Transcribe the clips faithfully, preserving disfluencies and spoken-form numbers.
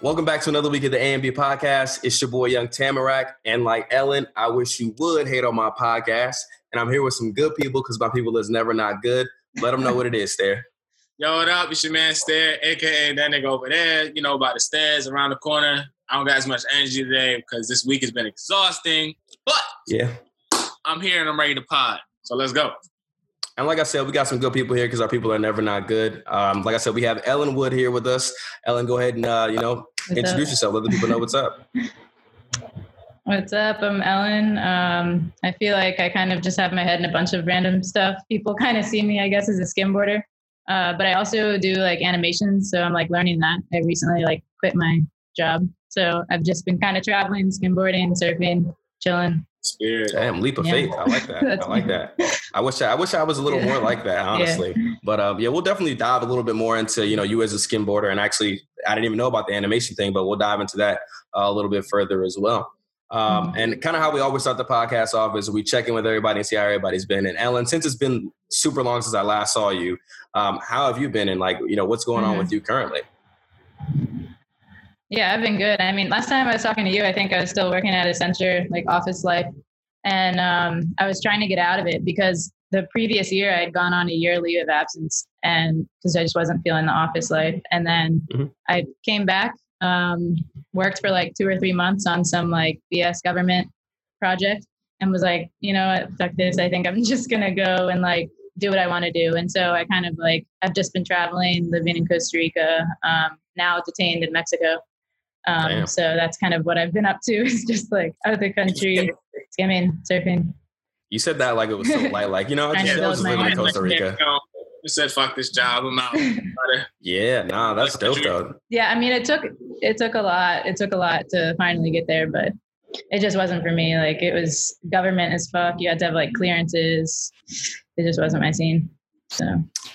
Welcome back to another week of the A and B podcast. It's your boy Young Tamarack, and like Ellen, I wish you would hate on my podcast. And I'm here with some good people because my people is never not good. Let them know what it is, Stair. Yo, what up? It's your man Stair, aka that nigga over there. You know, by the stairs around the corner. I don't got as much energy today because this week has been exhausting. But yeah, I'm here and I'm ready to pod. So let's go. And like I said, we got some good people here because our people are never not good. Um, like I said, we have Ellen Wood here with us. Ellen, go ahead and, uh, you know, what's introduce up? yourself. Let the people know what's up. What's up? I'm Ellen. Um, I feel like I kind of just have my head in a bunch of random stuff. People kind of see me, I guess, as a skimboarder. Uh, but I also do like animations. So I'm like learning that. I recently like quit my job. So I've just been kind of traveling, skimboarding, surfing, chilling. Spirit. Damn, leap of yeah. faith. I like that. I like that. I wish I, I wish I was a little yeah. more like that, honestly. Yeah. But um, yeah, we'll definitely dive a little bit more into, you know, you as a skimboarder. And actually, I didn't even know about the animation thing, but we'll dive into that uh, a little bit further as well. Um, mm-hmm. And kind of how we always start the podcast off is we check in with everybody and see how everybody's been. And Ellen, since it's been super long since I last saw you, um, how have you been? And like, you know, what's going mm-hmm. on with you currently? Yeah, I've been good. I mean, last time I was talking to you, I think I was still working at Accenture, like office life. And um, I was trying to get out of it because the previous year I had gone on a year leave of absence and because I just wasn't feeling the office life. And then mm-hmm. I came back, um, worked for like two or three months on some like B S government project and was like, you know what, fuck this. I think I'm just going to go and like do what I want to do. And so I kind of like, I've just been traveling, living in Costa Rica, um, now detained in Mexico. Um, so that's kind of what I've been up to is just like out of the country, skimming, surfing. You said that like it was so light, like, you know, I just, I was living in Costa Rica. You said, fuck this job, I'm out. Yeah, nah, that's dope though. Yeah, I mean, it took, it took a lot. It took a lot to finally get there, but it just wasn't for me. Like it was government as fuck. You had to have like clearances. It just wasn't my scene. So.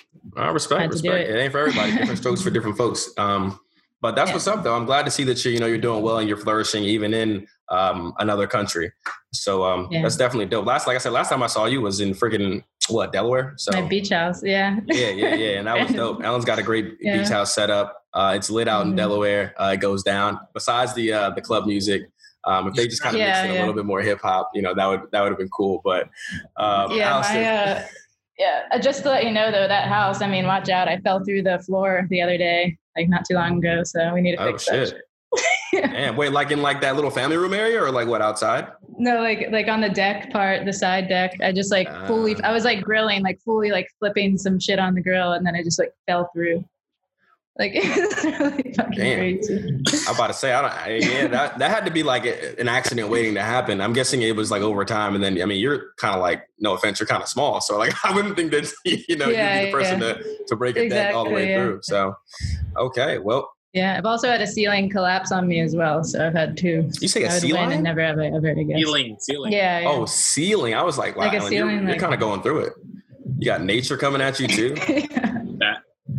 I respect, respect. It. it ain't for everybody. Different strokes for different folks. Um, But that's yeah. what's up, though. I'm glad to see that you're, you know, you're doing well and you're flourishing even in um, another country. So um, yeah. that's definitely dope. Last, like I said, last time I saw you was in freaking what, Delaware? So my beach house, yeah. Yeah, yeah, yeah, and that was dope. Ellen's got a great yeah. beach house set up. Uh, it's lit out mm-hmm. in Delaware. Uh, it goes down. Besides the uh, the club music, um, if they just kind of yeah, mix it yeah. a little bit more hip hop, you know, that would that would have been cool. But um, yeah, my, uh, yeah. Just to let you know, though, that house. I mean, watch out! I fell through the floor the other day. Like not too long ago, so we need to fix oh, that shit. shit. Damn, wait, like in like that little family room area or like what, outside? No, like like on the deck part, the side deck. I just like uh, fully, I was like grilling, like fully like flipping some shit on the grill and then I just like fell through. Like it's really fucking damn. crazy. I'm about to say, I don't, I, yeah, that, that had to be like a, an accident waiting to happen. I'm guessing it was like over time. And then, I mean, you're kind of like, no offense, you're kind of small. So like, I wouldn't think that, you know, yeah, you'd be the person yeah. to, to break a exactly, deck all the way yeah. through. So, okay, well. Yeah, I've also had a ceiling collapse on me as well. So I've had two. You say a ceiling? And never ever, ever again. Ceiling, ceiling. Yeah, yeah. Oh, ceiling. I was like, wow, like a ceiling, you're, like, you're kind of going through it. You got nature coming at you too? yeah.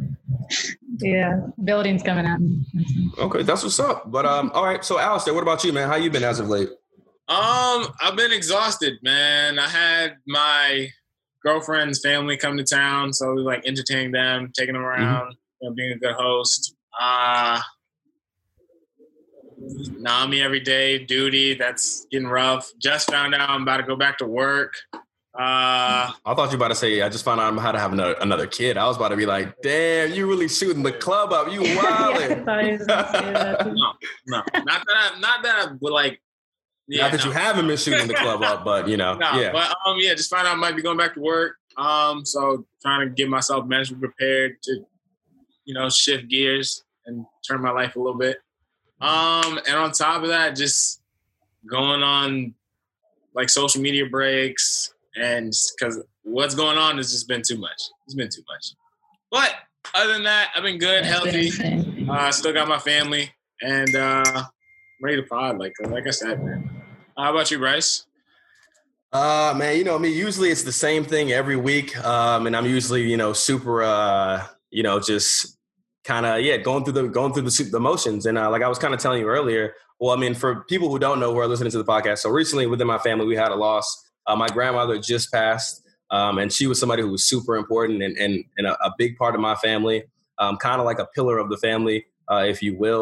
Yeah, buildings coming at me. Okay, that's what's up. But um, all right. So, Alistair, what about you, man? How you been as of late? Um, I've been exhausted, man. I had my girlfriend's family come to town, so we like entertaining them, taking them around, mm-hmm. you know, being a good host. Uh Nami every day, duty. That's getting rough. Just found out I'm about to go back to work. Uh, I thought you were about to say, I just found out how to have another, another kid. I was about to be like, damn, you really shooting the club up. You wilding. yeah, no, no. Not that I, not that I would like, yeah, not that no. you haven't been shooting the club up, but you know, no, yeah. But um, yeah, just found out I might be going back to work. Um, so trying to get myself mentally prepared to, you know, shift gears and turn my life a little bit. Um, and on top of that, just going on like social media breaks. And because what's going on has just been too much. It's been too much. But other than that, I've been good, healthy. Uh, still got my family, and uh, ready to pod. Like like I said, man. How about you, Bryce? Uh, man, you know me. Usually it's the same thing every week, um, and I'm usually you know super, uh, you know, just kind of yeah going through the going through the, the motions. And uh, like I was kind of telling you earlier. Well, I mean, for people who don't know who are listening to the podcast, so recently within my family we had a loss. Uh, my grandmother just passed, um, and she was somebody who was super important and, and, and a, a big part of my family, um, kind of like a pillar of the family, uh, if you will.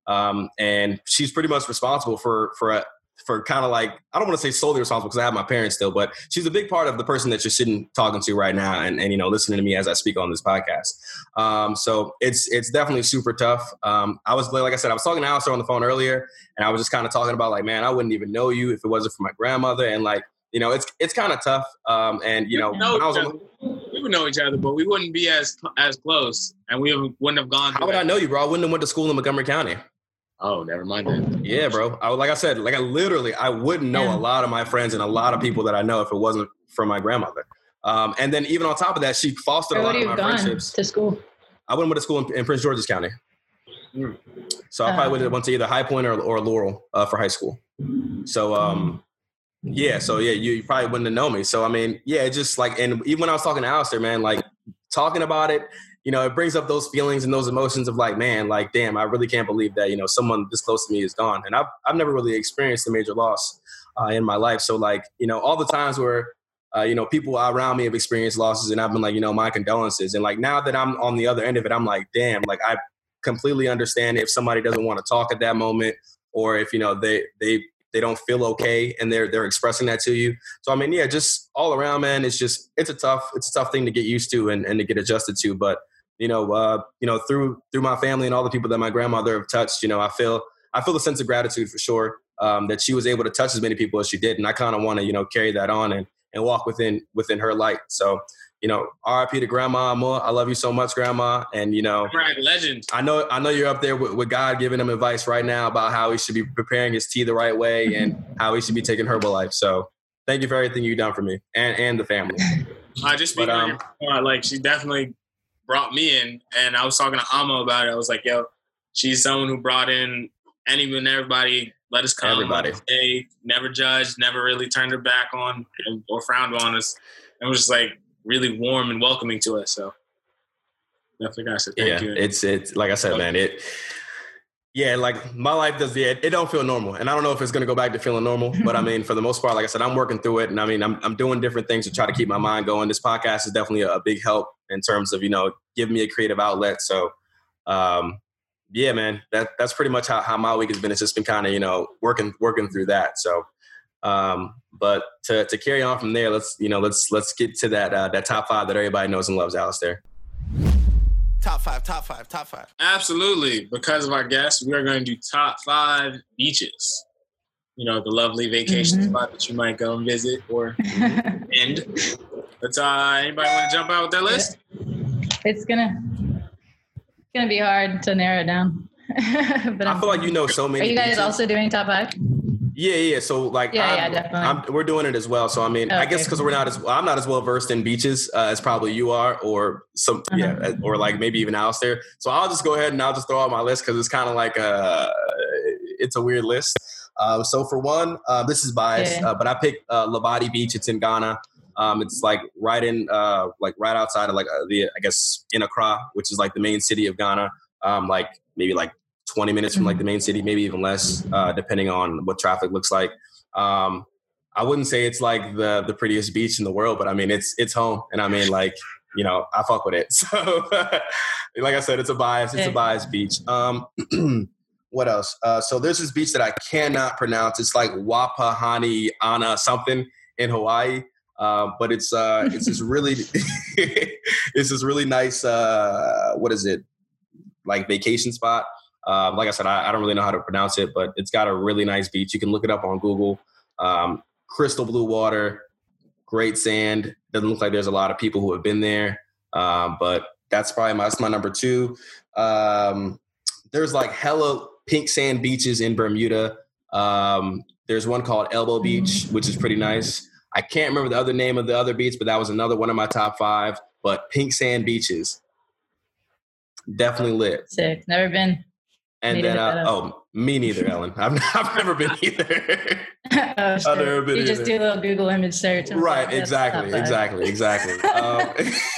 Um, and she's pretty much responsible for for a, for kind of like, I don't want to say solely responsible because I have my parents still, but she's a big part of the person that you're sitting talking to right now and, and you know, listening to me as I speak on this podcast. Um, so it's it's definitely super tough. Um, I was, like I said, I was talking to Alistair on the phone earlier, and I was just kind of talking about like, man, I wouldn't even know you if it wasn't for my grandmother. And like, you know, it's it's kind of tough. Um, and, you know, we, know when I was on the, we would know each other, but we wouldn't be as as close, and we wouldn't have gone. How would that. I know you, bro? I wouldn't have went to school in Montgomery County. Oh, never mind that. Yeah, bro. I, like I said, like I literally, I wouldn't know yeah. a lot of my friends and a lot of people that I know if it wasn't for my grandmother. Um, and then even on top of that, she fostered Where a lot of my gone friendships. To school? I went to school in, in Prince George's County. Mm. So I probably um, went to either High Point or, or Laurel uh, for high school. So, um, yeah. So, yeah, you, you probably wouldn't have known me. So, I mean, yeah, just like, and even when I was talking to Alistair, man, like talking about it, you know, it brings up those feelings and those emotions of like, man, like, damn, I really can't believe that, you know, someone this close to me is gone. And I've, I've never really experienced a major loss uh, in my life. So like, you know, all the times where, uh, you know, people around me have experienced losses and I've been like, you know, my condolences. And like, now that I'm on the other end of it, I'm like, damn, like I completely understand if somebody doesn't want to talk at that moment, or if, you know, they, they, they don't feel okay and they're, they're expressing that to you. So, I mean, yeah, just all around, man, it's just, it's a tough, it's a tough thing to get used to and, and to get adjusted to. But, you know, uh, you know, through, through my family and all the people that my grandmother have touched, you know, I feel, I feel a sense of gratitude for sure, um, that she was able to touch as many people as she did. And I kind of want to, you know, carry that on and, and walk within, within her light. So, you know, R I P to Grandma Moore. I love you so much, Grandma. And, you know, right, legend. I know, I know you're up there with, with God giving him advice right now about how he should be preparing his tea the right way and how he should be taking Herbalife. So thank you for everything you've done for me and, and the family. I just speak um, on like, she definitely brought me in, and I was talking to Amma about it. I was like, yo, she's someone who brought in anyone, everybody, let us come, everybody, stay, never judged, never really turned her back on or frowned on us. It was just like really warm and welcoming to us. So definitely gotta say thank yeah, you. It's, it's like I said, man, it, yeah, like my life does, yeah, it don't feel normal. And I don't know if it's going to go back to feeling normal, but I mean, for the most part, like I said, I'm working through it. And I mean, I'm I'm doing different things to try to keep my mind going. This podcast is definitely a, a big help in terms of, you know, giving me a creative outlet. So, um, yeah, man, that that's pretty much how, how my week has been. It's just been kind of, you know, working, working through that. So, um, but to, to carry on from there, let's, you know, let's, let's get to that, uh, that top five that everybody knows and loves, Alistair. Top five, top five, top five. Absolutely. Because of our guests, we are going to do top five beaches. You know, the lovely vacation mm-hmm. spot that you might go and visit or end. But uh, anybody want to jump out with their list? It's gonna, it's gonna be hard to narrow it down. But I I'm, feel like you know so many. Are you guys beaches. Also doing top five? Yeah, yeah. So like, yeah, I'm, yeah, definitely. I'm, we're doing it as well. So I mean, okay. I guess because we're not as I'm not as well versed in beaches uh, as probably you are, or some uh-huh. yeah, or like maybe even Alistair. So I'll just go ahead and I'll just throw out my list because it's kind of like a it's a weird list. Uh, so for one, uh, this is biased, yeah. uh, but I picked uh, Labadi Beach. It's in Ghana. Um, it's like right in uh, like right outside of like uh, the I guess in Accra, which is like the main city of Ghana. Um, like maybe like twenty minutes from like the main city, maybe even less, uh, depending on what traffic looks like. Um, I wouldn't say it's like the the prettiest beach in the world, but I mean, it's it's home. And I mean, like, you know, I fuck with it. So like I said, it's a bias. It's a biased beach. Um, what else? Uh, so there's this beach that I cannot pronounce. It's like Wapahani Ana something in Hawaii. Uh, but it's uh, it's this really it's this really nice, uh, what is it? Like vacation spot. Um, like I said, I, I don't really know how to pronounce it, but it's got a really nice beach. You can look it up on Google. Um, crystal blue water, great sand. Doesn't look like there's a lot of people who have been there, um, but that's probably my, that's my number two. Um, there's like hella pink sand beaches in Bermuda. Um, there's one called Elbow Beach, which is pretty nice. I can't remember the other name of the other beach, but that was another one of my top five. But pink sand beaches, definitely lit. Sick. Never been. And then, uh, oh, me neither, Ellen. I've, I've never been either. Oh, sure. I've never been you either. just do a little Google image search. Right, exactly, exactly, exactly, um,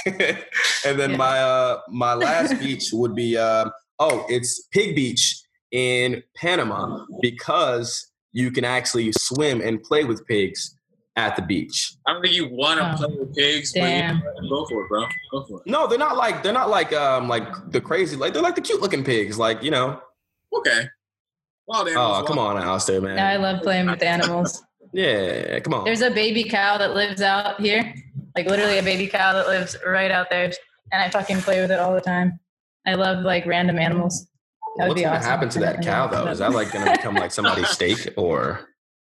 and then yeah. my uh, my last beach would be, uh, oh, it's Pig Beach in Panama because you can actually swim and play with pigs at the beach. I don't think you want to oh. play with pigs, Damn. but you go for it, bro. Go for it. No, they're not like they're not like um like the crazy like they're like the cute looking pigs, like you know. Okay. Wild animals. Oh, come on, Alistair, man. No, I love playing with animals. Yeah, come on. There's a baby cow that lives out here, like literally a baby cow that lives right out there, and I fucking play with it all the time. I love like random animals. That What's gonna awesome. happen to that cow though? Is that like gonna become like somebody's steak or?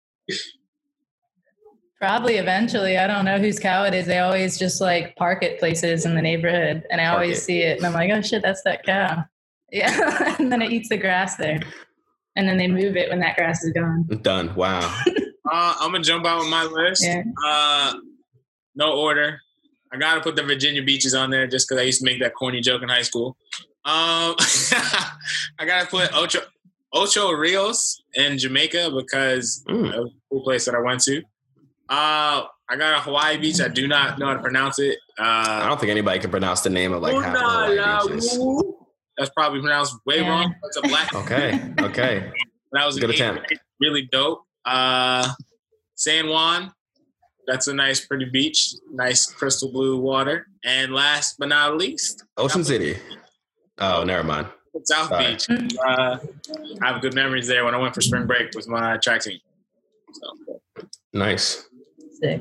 Probably eventually. I don't know whose cow it is. They always just like park at places in the neighborhood, and I Park always it. see it, and I'm like, oh shit, that's that cow. Yeah, and then it eats the grass there, and then they move it when that grass is gone. Done. Wow. Uh, I'm gonna jump out with my list. Yeah. Uh, no order. I gotta put the Virginia beaches on there just because I used to make that corny joke in high school. Um, I gotta put Ocho Ocho Rios in Jamaica because Mm. it was a cool place that I went to. Uh, I got a Hawaii beach. I do not know how to pronounce it. I Uh, don't think anybody can pronounce the name of like half of the Hawaii beaches. that's probably pronounced way Yeah. wrong. It's a black. Okay. Okay. That was Good an attempt. eight, really dope. Uh, San Juan, that's a nice, pretty beach, nice crystal blue water. And last but not least, Ocean City. Oh, never mind. South Sorry. Beach. Uh, I have good memories there when I went for spring break with my track team. So, Nice. Sick.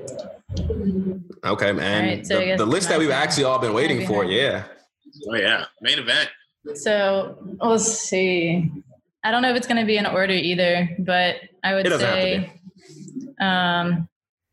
Okay, man. right, so I the, guess the list that my we've turn. actually all been waiting Maybe for. not. Yeah. oh yeah, main event. So let's see. I don't know if it's going to be in order either, but I would It doesn't have to say, um,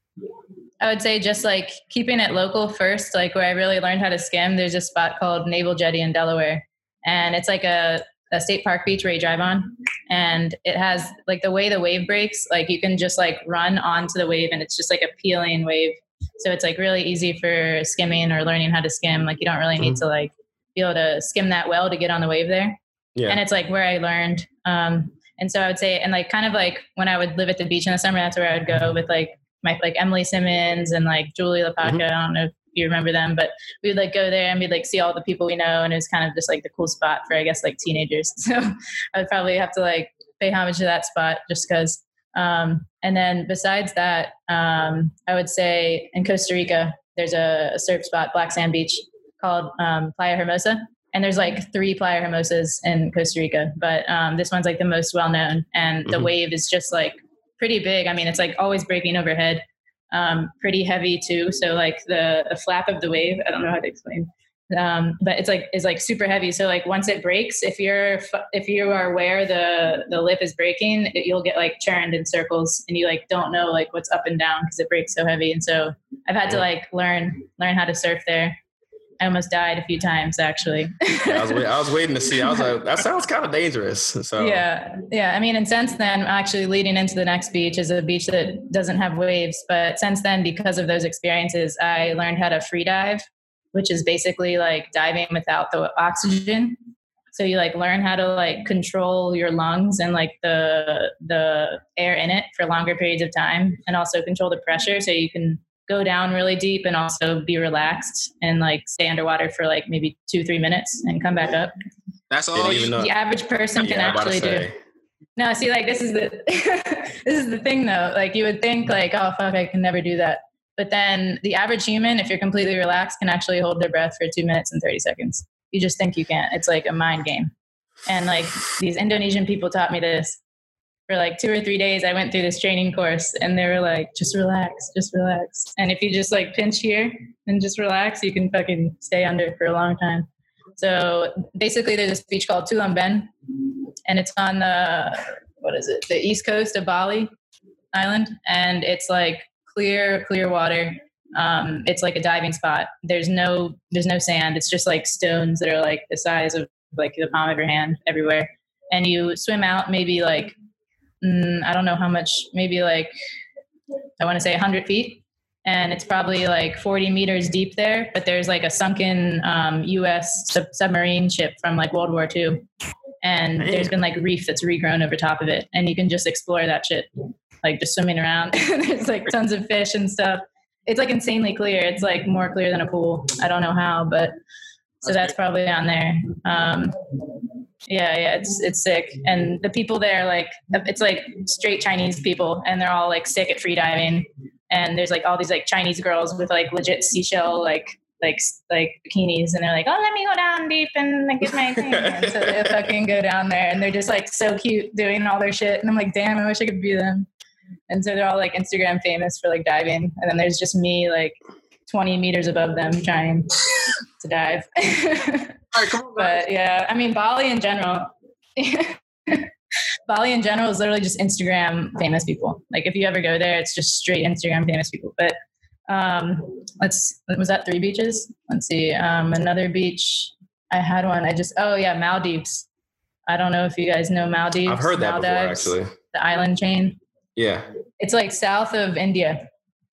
I would say just like keeping it local first, like where I really learned how to skim. There's a spot called Naval Jetty in Delaware, and it's like a, a state park beach where you drive on, and it has like the way the wave breaks, like you can just like run onto the wave, and it's just like a peeling wave. So it's like really easy for skimming or learning how to skim. Like you don't really need to like be able to skim that well to get on the wave there. Yeah. And it's like where I learned. Um, and so I would say, and like kind of like when I would live at the beach in the summer, that's where I would go with like my like Emily Simmons and like Julie LaPaca. Mhm. I don't know if you remember them, but we would like go there and we'd like see all the people we know, and it was kind of just like the cool spot for I guess like teenagers. So I would probably have to like pay homage to that spot just because. Um, and then besides that, um, I would say in Costa Rica there's a, a surf spot, Black Sand Beach, called um, Playa Hermosa. And there's like three Playa Hermosas in Costa Rica, but um, this one's like the most well known, and the Mhm. wave is just like pretty big. I mean, it's like always breaking overhead, um, pretty heavy too. So like the, the flap of the wave, I don't know how to explain, um, but it's like is like super heavy. So like once it breaks, if you're if you are aware the the lip is breaking, it, you'll get like churned in circles, and you like don't know like what's up and down because it breaks so heavy. And so I've had to like learn learn how to surf there. I almost died a few times actually. Yeah, I was wait, I was waiting to see. I was like, that sounds kind of dangerous. So Yeah. Yeah. I mean, and since then, actually leading into the next beach is a beach that doesn't have waves. But since then, because of those experiences, I learned how to free dive, which is basically like diving without the oxygen. So you like learn how to like control your lungs and like the the air in it for longer periods of time, and also control the pressure so you can go down really deep and also be relaxed and like stay underwater for like maybe two, three minutes and come back up. That's all Didn't you even know. The average person can Yeah, I'm about to actually do. say. No, see, like this is the this is the thing though. Like you would think like, oh fuck, I can never do that. But then the average human, if you're completely relaxed, can actually hold their breath for two minutes and thirty seconds. You just think you can't. It's like a mind game. And like these Indonesian people taught me this. For like two or three days, I went through this training course, and they were like, just relax, just relax. And if you just like pinch here and just relax, you can fucking stay under for a long time. So basically there's this beach called Tulamben, and it's on the, what is it? The east coast of Bali Island. And it's like clear, clear water. Um, it's like a diving spot. There's no, there's no sand. It's just like stones that are like the size of like the palm of your hand everywhere. And you swim out maybe like, mm, I don't know how much, maybe like, I want to say one hundred feet. And it's probably like forty meters deep there, but there's like a sunken um, U S sub- submarine ship from like World War Two. And there's been like reef that's regrown over top of it. And you can just explore that shit, like just swimming around. There's like tons of fish and stuff. It's like insanely clear. It's like more clear than a pool. I don't know how, but so that's probably on there. Um, yeah, yeah, it's it's sick. And the people there, like, it's like straight Chinese people, and they're all like sick at free diving. And there's like all these like Chinese girls with like legit seashell like like like bikinis, and they're like, oh, let me go down deep and like, get my thing. And so they fucking go down there, and they're just like so cute doing all their shit. And I'm like, damn, I wish I could be them. And so they're all like Instagram famous for like diving, and then there's just me like twenty meters above them trying to dive. All right, come on, but yeah, I mean, Bali in general. Bali in general is literally just Instagram famous people. Like if you ever go there, it's just straight Instagram famous people. But um, let's, was that three beaches? Let's see. Um, another beach. I had one. I just, oh yeah, Maldives. I don't know if you guys know Maldives. I've heard that Maldives, before, actually. The island chain. Yeah. It's like south of India.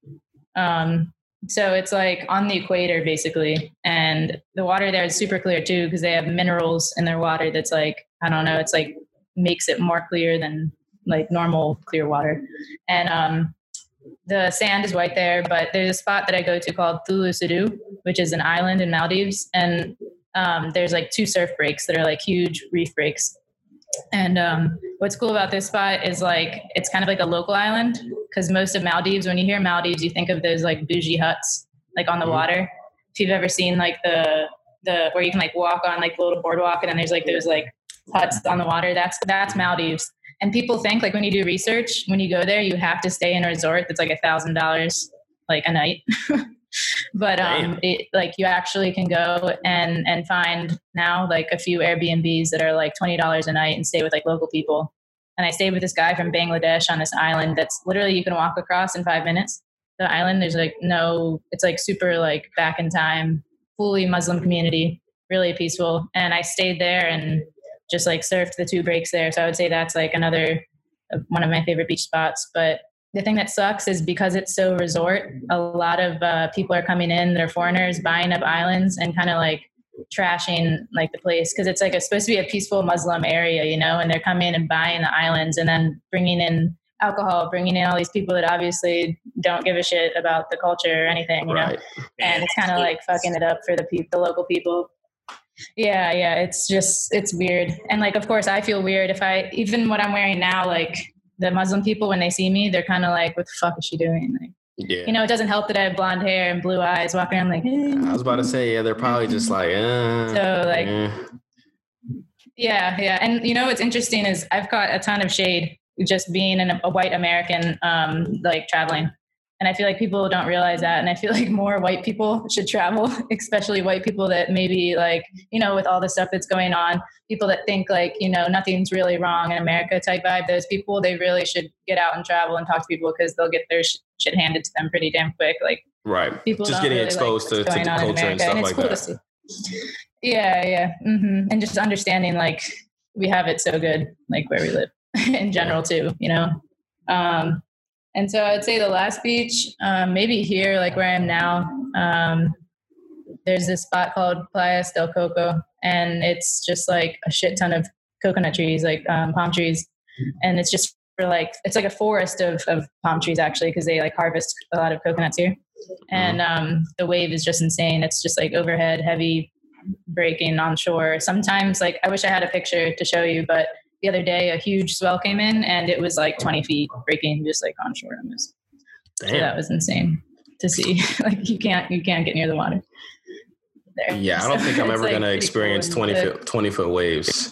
Um, so it's like on the equator basically. And the water there is super clear too, because they have minerals in their water that's like, I don't know, it's like makes it more clear than like normal clear water. And um, the sand is white there, but there's a spot that I go to called Thulu Sadu, which is an island in Maldives. And um, there's like two surf breaks that are like huge reef breaks. And um, what's cool about this spot is like, it's kind of like a local island, because most of Maldives, when you hear Maldives, you think of those like bougie huts, like on the water. If you've ever seen like the, the, where you can like walk on like the little boardwalk, and then there's like those like huts on the water, that's, that's Maldives. And people think like when you do research, when you go there, you have to stay in a resort that's like a thousand dollars like a night. But um, it, like you actually can go and, and find now like a few Airbnbs that are like twenty dollars a night and stay with like local people. And I stayed with this guy from Bangladesh on this island that's literally you can walk across in five minutes. The island, there's like no, it's like super like back in time, fully Muslim community, really peaceful. And I stayed there and just like surfed the two breaks there. So I would say that's like another, one of my favorite beach spots. But the thing that sucks is because it's so resort, a lot of uh, people are coming in, they're foreigners buying up islands and kind of like trashing like the place. Cause it's like it's supposed to be a peaceful Muslim area, you know, and they're coming in and buying the islands and then bringing in alcohol, bringing in all these people that obviously don't give a shit about the culture or anything, you right. know, and it's kind of like fucking it up for the people, the local people. Yeah. Yeah. It's just, it's weird. And like, of course I feel weird if I, even what I'm wearing now, like, the Muslim people, when they see me, they're kind of like, what the fuck is she doing? Like, yeah. You know, it doesn't help that I have blonde hair and blue eyes, walking around like, hey. I was about to say, yeah, they're probably just like, eh, so like, eh. yeah, yeah. And you know, what's interesting is I've got a ton of shade just being an, a white American, um, like traveling. And I feel like people don't realize that. And I feel like more white people should travel, especially white people that maybe like, you know, with all the stuff that's going on, people that think like, you know, nothing's really wrong in America type vibe. Those people, they really should get out and travel and talk to people because they'll get their sh- shit handed to them pretty damn quick. Like, right. People just getting really exposed like to, to the culture and stuff and like cool that. Yeah. Yeah. Mm-hmm. And just understanding like we have it so good, like where we live in general too, you know? Um, And so I'd say the last beach, um, maybe here, like where I am now, um, there's this spot called Playas del Coco, and it's just like a shit ton of coconut trees, like um, palm trees. And it's just for like, it's like a forest of, of palm trees actually, because they like harvest a lot of coconuts here. And um, the wave is just insane. It's just like overhead, heavy breaking on shore. Sometimes like, I wish I had a picture to show you, but the other day, a huge swell came in and it was like twenty feet breaking just like on shore almost. Damn. So that was insane to see. Like you can't, you can't get near the water there. Yeah. I don't so think I'm ever like going to experience cool twenty foot, twenty foot waves.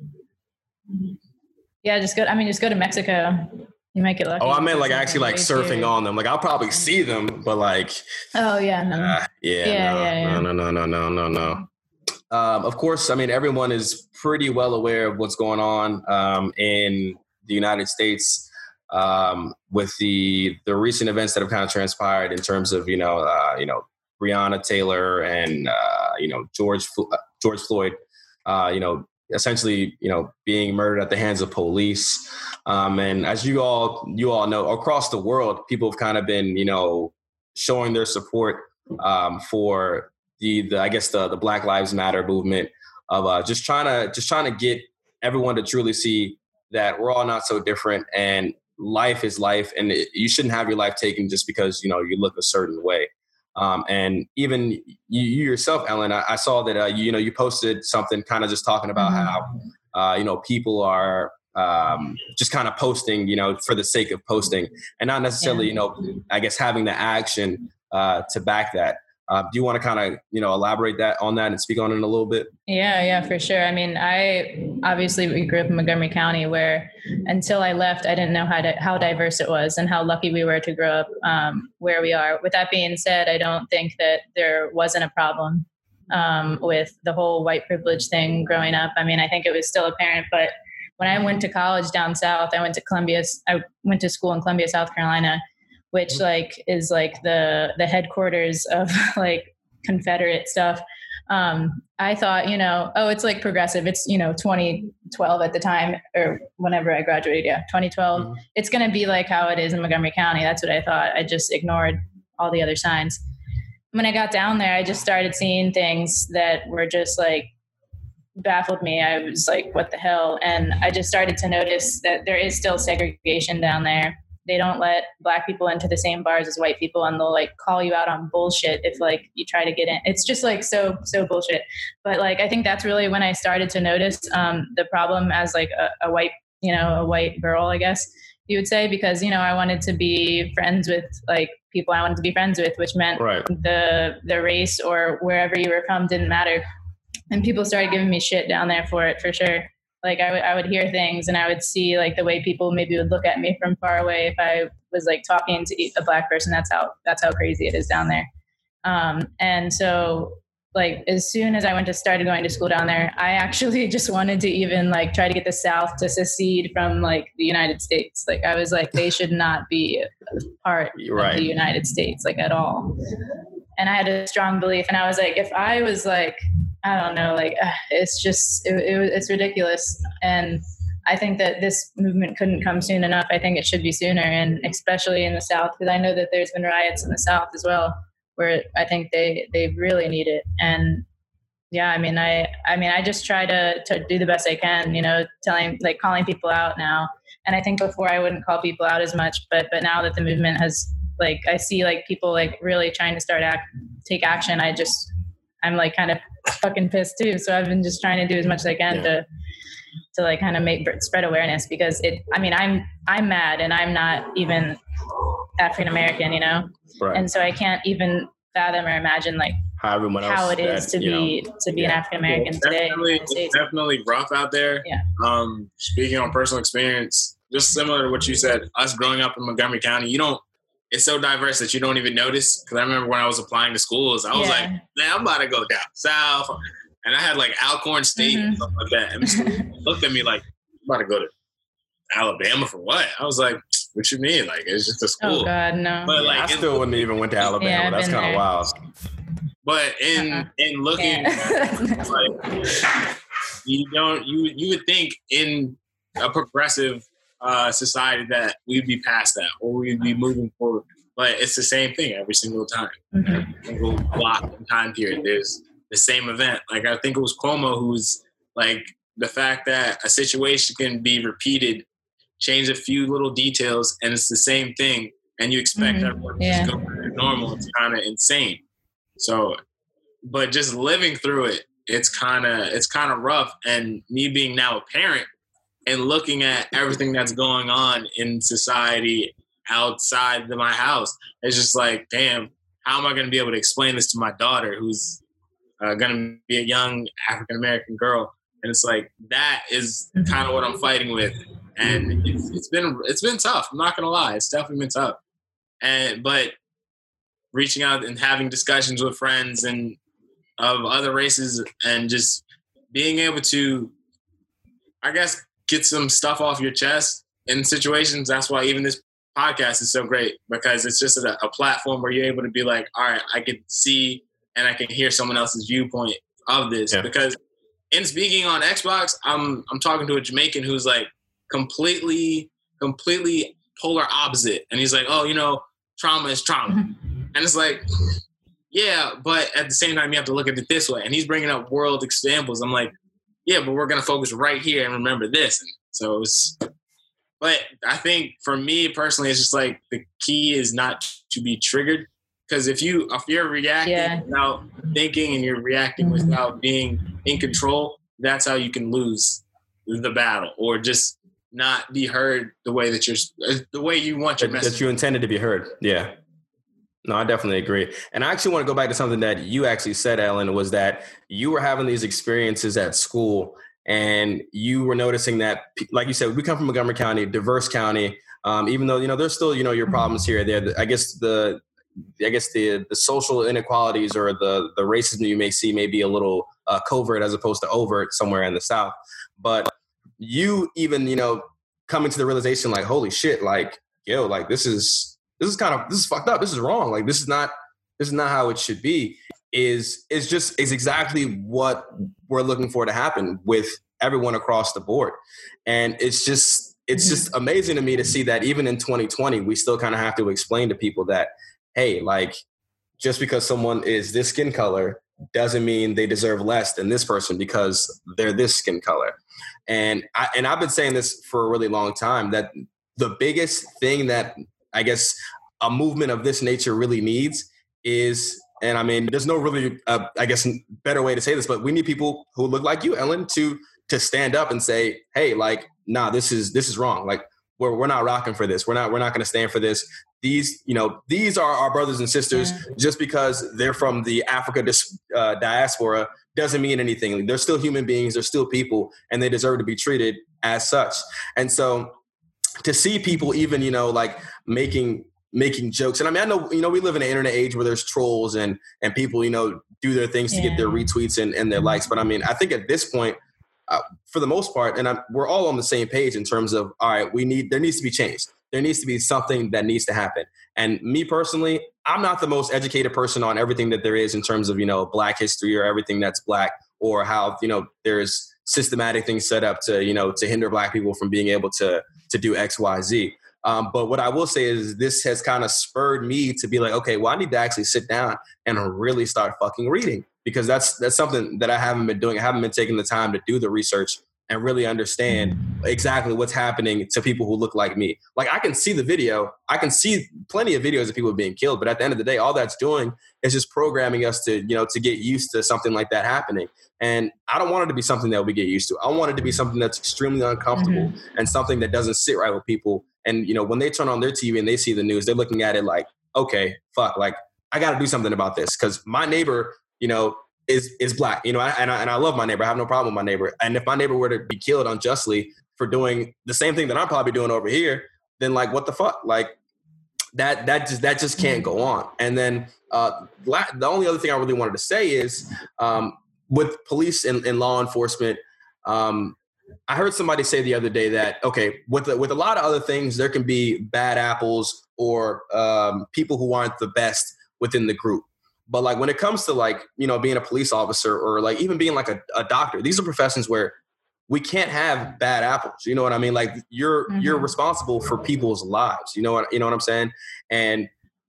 Yeah. Just go, I mean, just go to Mexico. You might get lucky. Oh, I meant like actually like surfing here. On them. Like I'll probably see them, but like. Oh yeah. No. Uh, yeah, yeah, no, yeah, yeah. No, no, no, no, no, no. Um, of course, I mean, everyone is pretty well aware of what's going on um, in the United States um, with the the recent events that have kind of transpired in terms of, you know, uh, you know, Breonna Taylor and, uh, you know, George George Floyd, uh, you know, essentially, you know, being murdered at the hands of police. Um, and as you all you all know, across the world, people have kind of been, you know, showing their support um, for The, the I guess the the Black Lives Matter movement of uh, just trying to just trying to get everyone to truly see that we're all not so different and life is life, and it, you shouldn't have your life taken just because you know you look a certain way. Um, and even you, you yourself, Ellen, I, I saw that uh, you, you know you posted something kind of just talking about mm-hmm. how uh, you know people are um, just kind of posting you know for the sake of posting and not necessarily yeah. you know I guess having the action uh, to back that. Uh, do you want to kind of, you know, elaborate that on that and speak on it a little bit? Yeah, yeah, for sure. I mean, I obviously we grew up in Montgomery County, where until I left, I didn't know how to, how diverse it was and how lucky we were to grow up um, where we are. With that being said, I don't think that there wasn't a problem um, with the whole white privilege thing growing up. I mean, I think it was still apparent, but when I went to college down south, I went to Columbia, I went to school in Columbia, South Carolina, which like is like the the headquarters of like Confederate stuff. Um, I thought, you know, oh, it's like progressive. It's, you know, twenty twelve at the time, or whenever I graduated. Yeah, twenty twelve. Mm-hmm. It's going to be like how it is in Montgomery County. That's what I thought. I just ignored all the other signs. When I got down there, I just started seeing things that were just like baffled me. I was like, what the hell? And I just started to notice that there is still segregation down there. They don't let black people into the same bars as white people, and they'll like call you out on bullshit if like you try to get in. It's just like so, so bullshit. But like, I think that's really when I started to notice um, the problem as like a, a white, you know, a white girl, I guess you would say, because, you know, I wanted to be friends with like people I wanted to be friends with, which meant right. the, the race or wherever you were from didn't matter. And people started giving me shit down there for it, for sure. Like I would, I would hear things and I would see like the way people maybe would look at me from far away if I was like talking to a black person. That's how, that's how crazy it is down there. Um, and so like, as soon as I went to started going to school down there, I actually just wanted to even like try to get the South to secede from like the United States. Like I was like, they should not be part right. of the United States, like at all. And I had a strong belief. And I was like, if I was like, I don't know, like, uh, it's just, it, it, it's ridiculous. And I think that this movement couldn't come soon enough. I think it should be sooner, and especially in the South, because I know that there's been riots in the South as well, where I think they, they really need it. And yeah, I mean, I, I mean, I just try to, to do the best I can, you know, telling, like calling people out now. And I think before I wouldn't call people out as much, but, but now that the movement has, like, I see like people like really trying to start act, take action. I just, I'm like kind of fucking pissed too. So I've been just trying to do as much as I can yeah. to, to like kind of make spread awareness, because it, I mean, I'm, I'm mad and I'm not even African-American, you know? Right. And so I can't even fathom or imagine like how everyone else how it is that, to be, know, to be yeah. an African-American yeah, today. Definitely, it's definitely rough out there. Yeah. Um, speaking on personal experience, just similar to what you said, us growing up in Montgomery County, you don't, it's so diverse that you don't even notice. Because I remember when I was applying to schools, I was yeah. like, man, I'm about to go down south. And I had like Alcorn State mm-hmm. and stuff like that. And school looked at me like, I'm about to go to Alabama for what? I was like, what you mean? Like, it's just a school. Oh, God, no. But like, I still wouldn't even went to Alabama. Yeah, That's kind of wild. But in uh-huh. in looking, yeah. like, you don't, you, you would think in a progressive Uh, society that we'd be past that, or we'd be moving forward. But it's the same thing every single time. Mm-hmm. Every single block and time period, there's the same event. Like I think it was Cuomo who's like, the fact that a situation can be repeated, change a few little details, and it's the same thing, and you expect mm-hmm. everyone to yeah. just go back to normal. It's kind of insane. So, but just living through it, it's kind of it's kind of rough. And me being now a parent, and looking at everything that's going on in society outside of my house, it's just like, damn, how am I going to be able to explain this to my daughter who's uh, going to be a young African-American girl? And it's like, that is kind of what I'm fighting with. And it's, it's been it's been tough. I'm not going to lie. It's definitely been tough. And But reaching out and having discussions with friends and of other races and just being able to, I guess, get some stuff off your chest in situations. That's why even this podcast is so great, because it's just a, a platform where you're able to be like, all right, I can see and I can hear someone else's viewpoint of this. Yeah. Because in speaking on Xbox, I'm I'm talking to a Jamaican who's like completely, completely polar opposite. And he's like, oh, you know, trauma is trauma. And it's like, yeah, but at the same time, you have to look at it this way. And he's bringing up world examples. I'm like, yeah, but we're going to focus right here and remember this. And so it's, but I think for me personally, it's just like the key is not to be triggered. Because if you, if you're reacting yeah. without thinking and you're reacting mm-hmm. without being in control, that's how you can lose the battle, or just not be heard the way that you're, the way you want your that, message. That you intended to be heard. Yeah. No, I definitely agree. And I actually want to go back to something that you actually said, Ellen, was that you were having these experiences at school and you were noticing that, like you said, we come from Montgomery County, diverse county, um, even though, you know, there's still, you know, your problems here or there. I guess the, I guess the the social inequalities or the, the racism you may see may be a little uh, covert as opposed to overt somewhere in the South. But you even, you know, coming to the realization like, holy shit, like, yo, like this is, this is kind of, this is fucked up. This is wrong. Like, this is not, this is not how it should be is, is just, is exactly what we're looking for to happen with everyone across the board. And it's just, it's just amazing to me to see that even in twenty twenty, we still kind of have to explain to people that, hey, like just because someone is this skin color doesn't mean they deserve less than this person because they're this skin color. And I, and I've been saying this for a really long time that the biggest thing that I guess a movement of this nature really needs is, and I mean, there's no really, uh, I guess, better way to say this, but we need people who look like you, Ellen, to to stand up and say, hey, like, nah, this is this is wrong. Like, we're we're not rocking for this. We're not we're not going to stand for this. These, you know, these are our brothers and sisters. Yeah. Just because they're from the Africa uh, diaspora doesn't mean anything. They're still human beings. They're still people, and they deserve to be treated as such. And so, to see people even, you know, like making making jokes. And I mean, I know, you know, we live in an internet age where there's trolls and and people, you know, do their things to yeah. get their retweets and, and their likes. But I mean, I think at this point, uh, for the most part, and I'm, we're all on the same page in terms of, all right, we need, there needs to be change. There needs to be something that needs to happen. And me personally, I'm not the most educated person on everything that there is in terms of, you know, Black history or everything that's Black or how, you know, there's systematic things set up to, you know, to hinder Black people from being able to, to do X, Y, Z. Um, but what I will say is this has kind of spurred me to be like, okay, well, I need to actually sit down and really start fucking reading because that's, that's something that I haven't been doing. I haven't been taking the time to do the research and really understand exactly what's happening to people who look like me. Like I can see the video, I can see plenty of videos of people being killed, but at the end of the day, all that's doing is just programming us to, you know, to get used to something like that happening. And I don't want it to be something that we get used to. I want it to be something that's extremely uncomfortable mm-hmm. and something that doesn't sit right with people. And, you know, when they turn on their T V and they see the news, they're looking at it like, okay, fuck, like I got to do something about this because my neighbor, you know, is is Black, you know, and I, and I love my neighbor. I have no problem with my neighbor. And if my neighbor were to be killed unjustly for doing the same thing that I'm probably doing over here, then like, what the fuck? Like that, that just, that just can't go on. And then uh, the only other thing I really wanted to say is um, with police and, and law enforcement, um, I heard somebody say the other day that, okay, with with a lot of other things, there can be bad apples or um, people who aren't the best within the group. But like when it comes to like, you know, being a police officer or like even being like a, a doctor, these are professions where we can't have bad apples. You know what I mean? Like you're mm-hmm. you're responsible for people's lives. You know what you know what I'm saying? And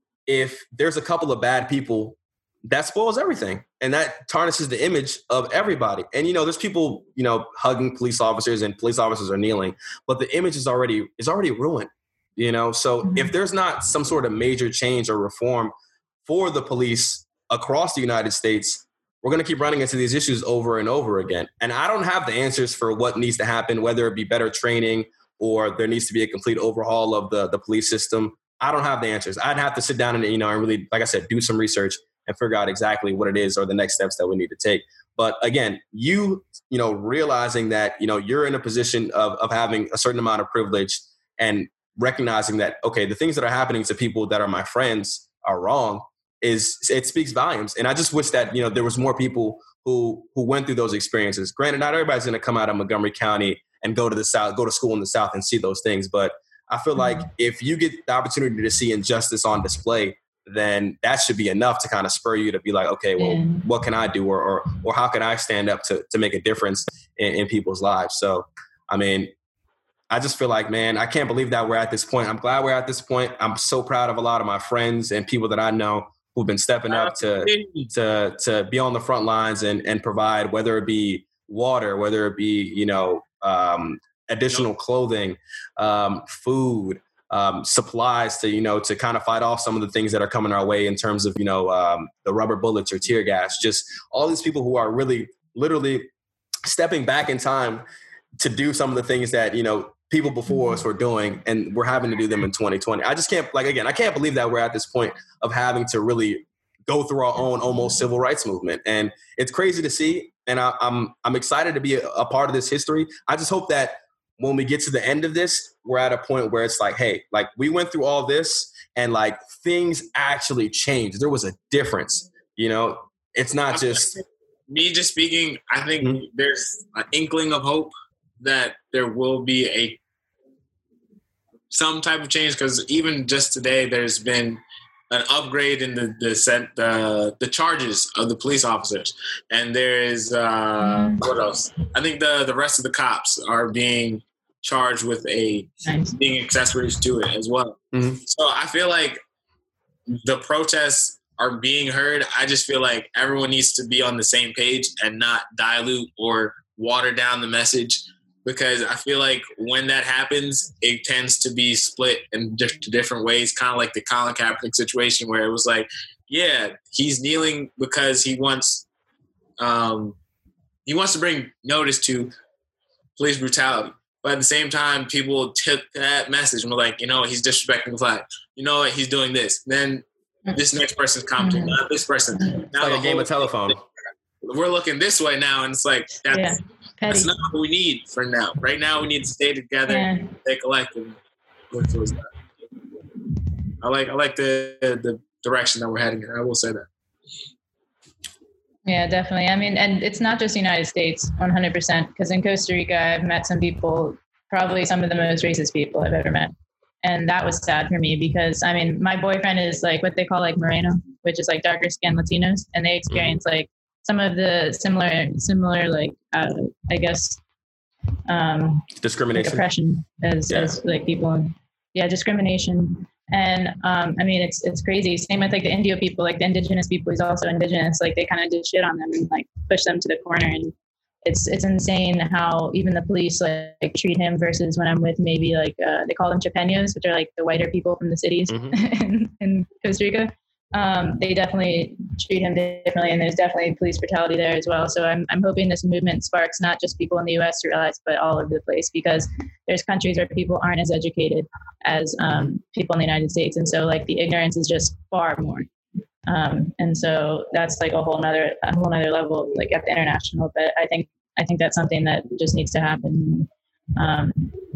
if there's a couple of bad people, that spoils everything. And that tarnishes the image of everybody. And, you know, there's people, you know, hugging police officers and police officers are kneeling, but the image is already is already ruined, you know? So mm-hmm. if there's not some sort of major change or reform for the police across the United States, we're going to keep running into these issues over and over again. And I don't have the answers for what needs to happen, whether it be better training or there needs to be a complete overhaul of the, the police system. I don't have the answers. I'd have to sit down and, you know, and really, like I said, do some research and figure out exactly what it is or the next steps that we need to take. But again, you, you know, realizing that, you know, you're in a position of, of having a certain amount of privilege and recognizing that, okay, the things that are happening to people that are my friends are wrong is, it speaks volumes. And I just wish that, you know, there was more people who, who went through those experiences. Granted, not everybody's going to come out of Montgomery County and go to the South, go to school in the South and see those things. But I feel like if you get the opportunity to see injustice on display, then that should be enough to kind of spur you to be like, okay, well, yeah. what can I do? Or, or, or how can I stand up to, to make a difference in, in people's lives? So, I mean, I just feel like, man, I can't believe that we're at this point. I'm glad we're at this point. I'm so proud of a lot of my friends and people that I know who've been stepping up to, to, to be on the front lines and, and provide, whether it be water, whether it be, you know, um, additional clothing, um, food, Um, supplies to, you know, to kind of fight off some of the things that are coming our way in terms of, you know, um, the rubber bullets or tear gas, just all these people who are really literally stepping back in time to do some of the things that, you know, people before us were doing, and we're having to do them in twenty twenty. I just can't, like, again, I can't believe that we're at this point of having to really go through our own almost civil rights movement. And it's crazy to see. And I, I'm I'm excited to be a, a part of this history. I just hope that when we get to the end of this, we're at a point where it's like, hey, like we went through all this and like things actually changed. There was a difference, you know, it's not just me just speaking. I think mm-hmm. there's an inkling of hope that there will be a some type of change, because even just today, there's been an upgrade in the the set the the charges of the police officers, and there is uh, what else? I think the the rest of the cops are being charged with a nice. being accessories to it as well. Mm-hmm. So I feel like the protests are being heard. I just feel like everyone needs to be on the same page and not dilute or water down the message, because I feel like when that happens, it tends to be split in different ways, kind of like the Colin Kaepernick situation, where it was like, yeah, he's kneeling because he wants um, he wants to bring notice to police brutality. But at the same time, people took that message and were like, you know, he's disrespecting the flag. You know what? He's doing this. Then this next person's commenting, not this person. Now it's like a game of telephone. We're looking this way now, and it's like, that's, yeah. that's not what we need for now. Right now, we need to stay together, yeah. stay collective, work towards that. I like, I like the the direction that we're heading in. I will say that. Yeah, definitely. I mean, and it's not just the United States, one hundred percent, because in Costa Rica, I've met some people, probably some of the most racist people I've ever met. And that was sad for me because, I mean, my boyfriend is like what they call like Moreno, which is like darker skinned Latinos. And they experience like some of the similar, similar like, uh, I guess, um, discrimination, like oppression as, yeah. as like people. Yeah, discrimination. And um, I mean, it's it's crazy. Same with like the Indio people, like the indigenous people. He's also indigenous. Like they kind of did shit on them and like push them to the corner. And it's it's insane how even the police like, like treat him versus when I'm with maybe like uh, they call them Chapeños, which are like the whiter people from the cities mm-hmm. in, in Costa Rica. Um, they definitely treat him differently, and there's definitely police brutality there as well. So I'm I'm hoping this movement sparks not just people in the U S to realize, but all over the place, because there's countries where people aren't as educated as um, people in the United States, and so like the ignorance is just far more. Um, and so that's like a whole nother a whole nother level, like at the international. But I think I think that's something that just needs to happen. Um,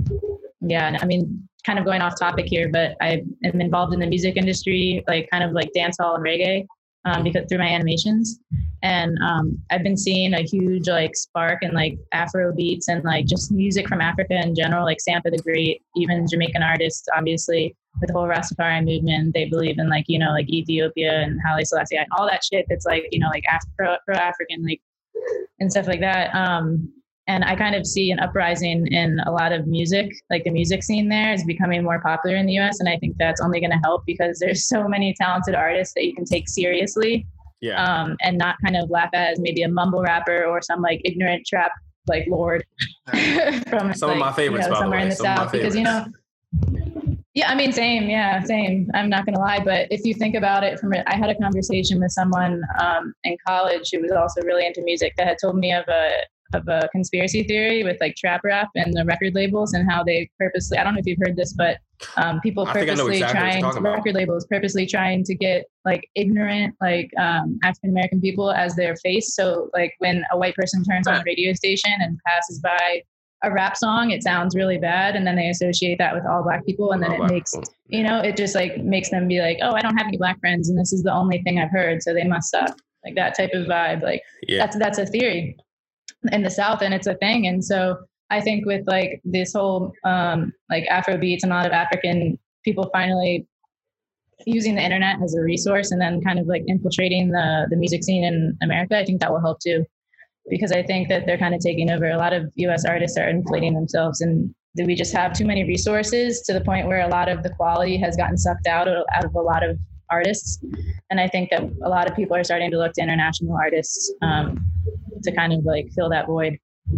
yeah, I mean, kind of going off topic here, but I am involved in the music industry, like kind of like dancehall and reggae, um, because through my animations. And um, I've been seeing a huge like spark in like Afro beats and like just music from Africa in general, like Sampa the Great, even Jamaican artists, obviously, with the whole Rastafari movement. They believe in like, you know, like Ethiopia and Haile Selassie and all that shit that's like, you know, like Afro, pro-African, like, and stuff like that. Um, And I kind of see an uprising in a lot of music, like the music scene there is becoming more popular in the U S. And I think that's only going to help because there's so many talented artists that you can take seriously yeah. um, and not kind of laugh at as maybe a mumble rapper or some like ignorant trap, like Lord from some like, of my favorites, you know, somewhere in the some South, because, you know, yeah, I mean, same. Yeah, same. I'm not going to lie. But if you think about it from it, I had a conversation with someone um, in college who was also really into music that had told me of a, of a conspiracy theory with like trap rap and the record labels and how they purposely, I don't know if you've heard this, but um, people purposely exactly trying, record labels purposely trying to get like ignorant, like um, African-American people as their face. So like when a white person turns on a radio station and passes by a rap song, it sounds really bad. And then they associate that with all black people. And then all it makes, people. you know, it just like makes them be like, oh, I don't have any black friends. And this is the only thing I've heard. So they must stop. Like that type of vibe. Like yeah. that's, that's a theory in the South, and it's a thing. And so I think with like this whole um, like Afro beats and a lot of African people finally using the internet as a resource and then kind of like infiltrating the, the music scene in America, I think that will help too. Because I think that they're kind of taking over. A lot of U S artists are inflating themselves, and we just have too many resources to the point where a lot of the quality has gotten sucked out of, out of a lot of artists. And I think that a lot of people are starting to look to international artists um, to kind of like fill that void.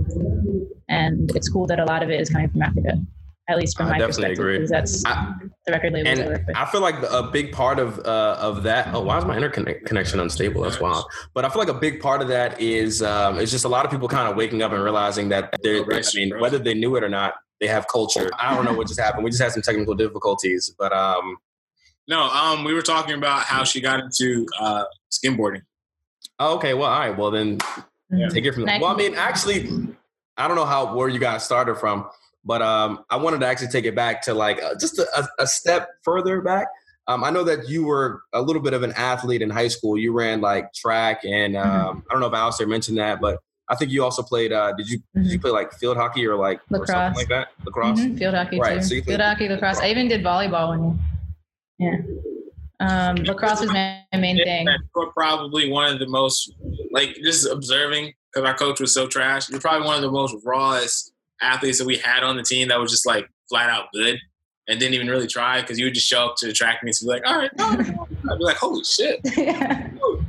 And it's cool that a lot of it is coming from Africa, at least from I my definitely perspective. Agree. That's I, the record labels and I work with. I feel like a big part of uh, of that. Oh, why is my internet connection unstable? That's wild. But I feel like a big part of that is um, it's just a lot of people kind of waking up and realizing that they're. I mean, whether they knew it or not, they have culture. I don't know what just happened. We just had some technical difficulties, but um, no, um, we were talking about how she got into uh, skimboarding. Oh, okay, well, all right, well then yeah. take it from there. Well, I mean, actually, I don't know how where you guys started from, but um, I wanted to actually take it back to like uh, just a, a step further back. Um, I know that you were a little bit of an athlete in high school. You ran like track, and um, mm-hmm. I don't know if Alistair mentioned that, but I think you also played. Uh, did you mm-hmm. did you play like field hockey or like lacrosse, or something like that? Lacrosse, mm-hmm. field hockey right? Too. So you field hockey, lacrosse. lacrosse. I even did volleyball one year. Yeah, um, lacrosse was my main yeah, thing. You're probably one of the most like just observing because our coach was so trash. You're probably one of the most rawest athletes that we had on the team that was just like flat out good. And didn't even really try because you would just show up to the track meets and be like, all right, no, no. I'd be like, holy shit. yeah,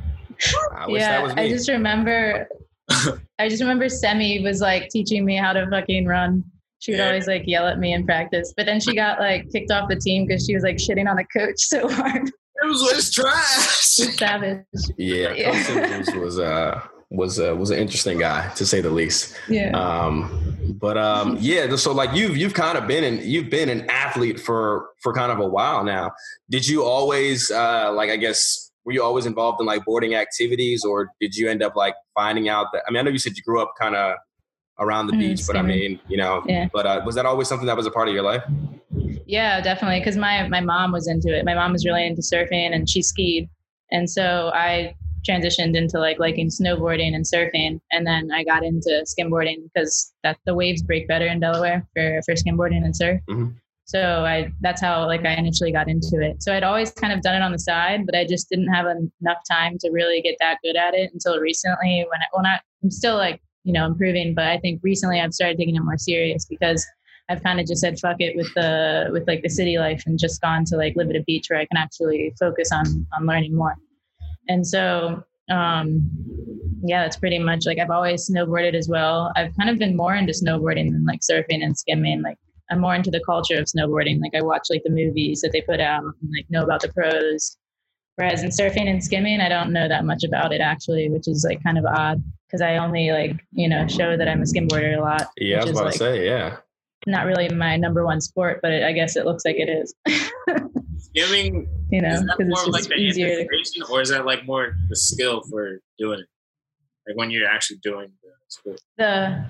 I wish yeah that was me. I just remember, I just remember Semi was like teaching me how to fucking run. She would yeah. always like yell at me in practice. But then she got like kicked off the team because she was like shitting on the coach so hard. It was just trash. Savage. Yeah, yeah. Coach Simpkins was uh was uh, was an interesting guy to say the least. Yeah. Um, but um, yeah. So like you've you've kind of been in you've been an athlete for for kind of a while now. Did you always uh, like I guess were you always involved in like boarding activities, or did you end up like finding out that I mean I know you said you grew up kind of around the mm, beach, but I mean you know, yeah. but uh, was that always something that was a part of your life? Yeah, definitely. Because my my mom was into it. My mom was really into surfing, and she skied, and so I transitioned into like liking snowboarding and surfing, and then I got into skimboarding because that the waves break better in Delaware for for skimboarding and surf. Mm-hmm. So I that's how like I initially got into it. So I'd always kind of done it on the side, but I just didn't have enough time to really get that good at it until recently. When I well not I'm still like you know improving, but I think recently I've started taking it more serious because I've kind of just said fuck it with the with like the city life and just gone to like live at a beach where I can actually focus on on learning more. And so, um, yeah, that's pretty much like I've always snowboarded as well. I've kind of been more into snowboarding than like surfing and skimming. Like I'm more into the culture of snowboarding. Like I watch like the movies that they put out and like know about the pros. Whereas in surfing and skimming, I don't know that much about it actually, which is like kind of odd because I only like, you know, show that I'm a skimboarder a lot. Yeah, I was about like, to say, yeah. Not really my number one sport, but it, I guess it looks like it is. Skimming, you know, is that more it's like the easier anticipation, or is that like more the skill for doing it? Like when you're actually doing the sport? The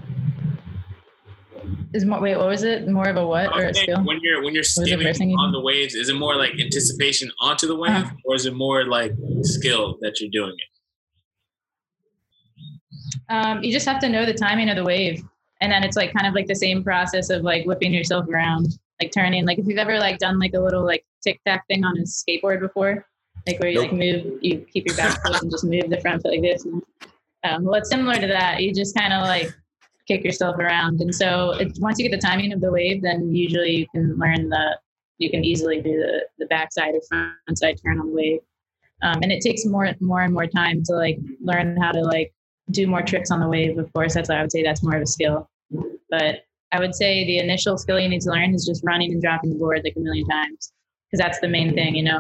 is more. Wait, what was it? More of a what or a skill? When you're when you're skimming on the waves, is it more like anticipation onto the wave, uh-huh. or is it more like skill that you're doing it? Um, you just have to know the timing of the wave. And then it's like kind of like the same process of like whipping yourself around, like turning. Like if you've ever like done like a little like tic tac thing on a skateboard before, like where you nope. like move, you keep your back foot and just move the front foot like this. And, um, well, it's similar to that. You just kind of like kick yourself around. And so it, once you get the timing of the wave, then usually you can learn the, you can easily do the, the backside or front side turn on the wave. Um, and it takes more, more and more time to like learn how to like do more tricks on the wave. Of course, that's why I would say that's more of a skill. But I would say the initial skill you need to learn is just running and dropping the board like a million times because that's the main thing, you know.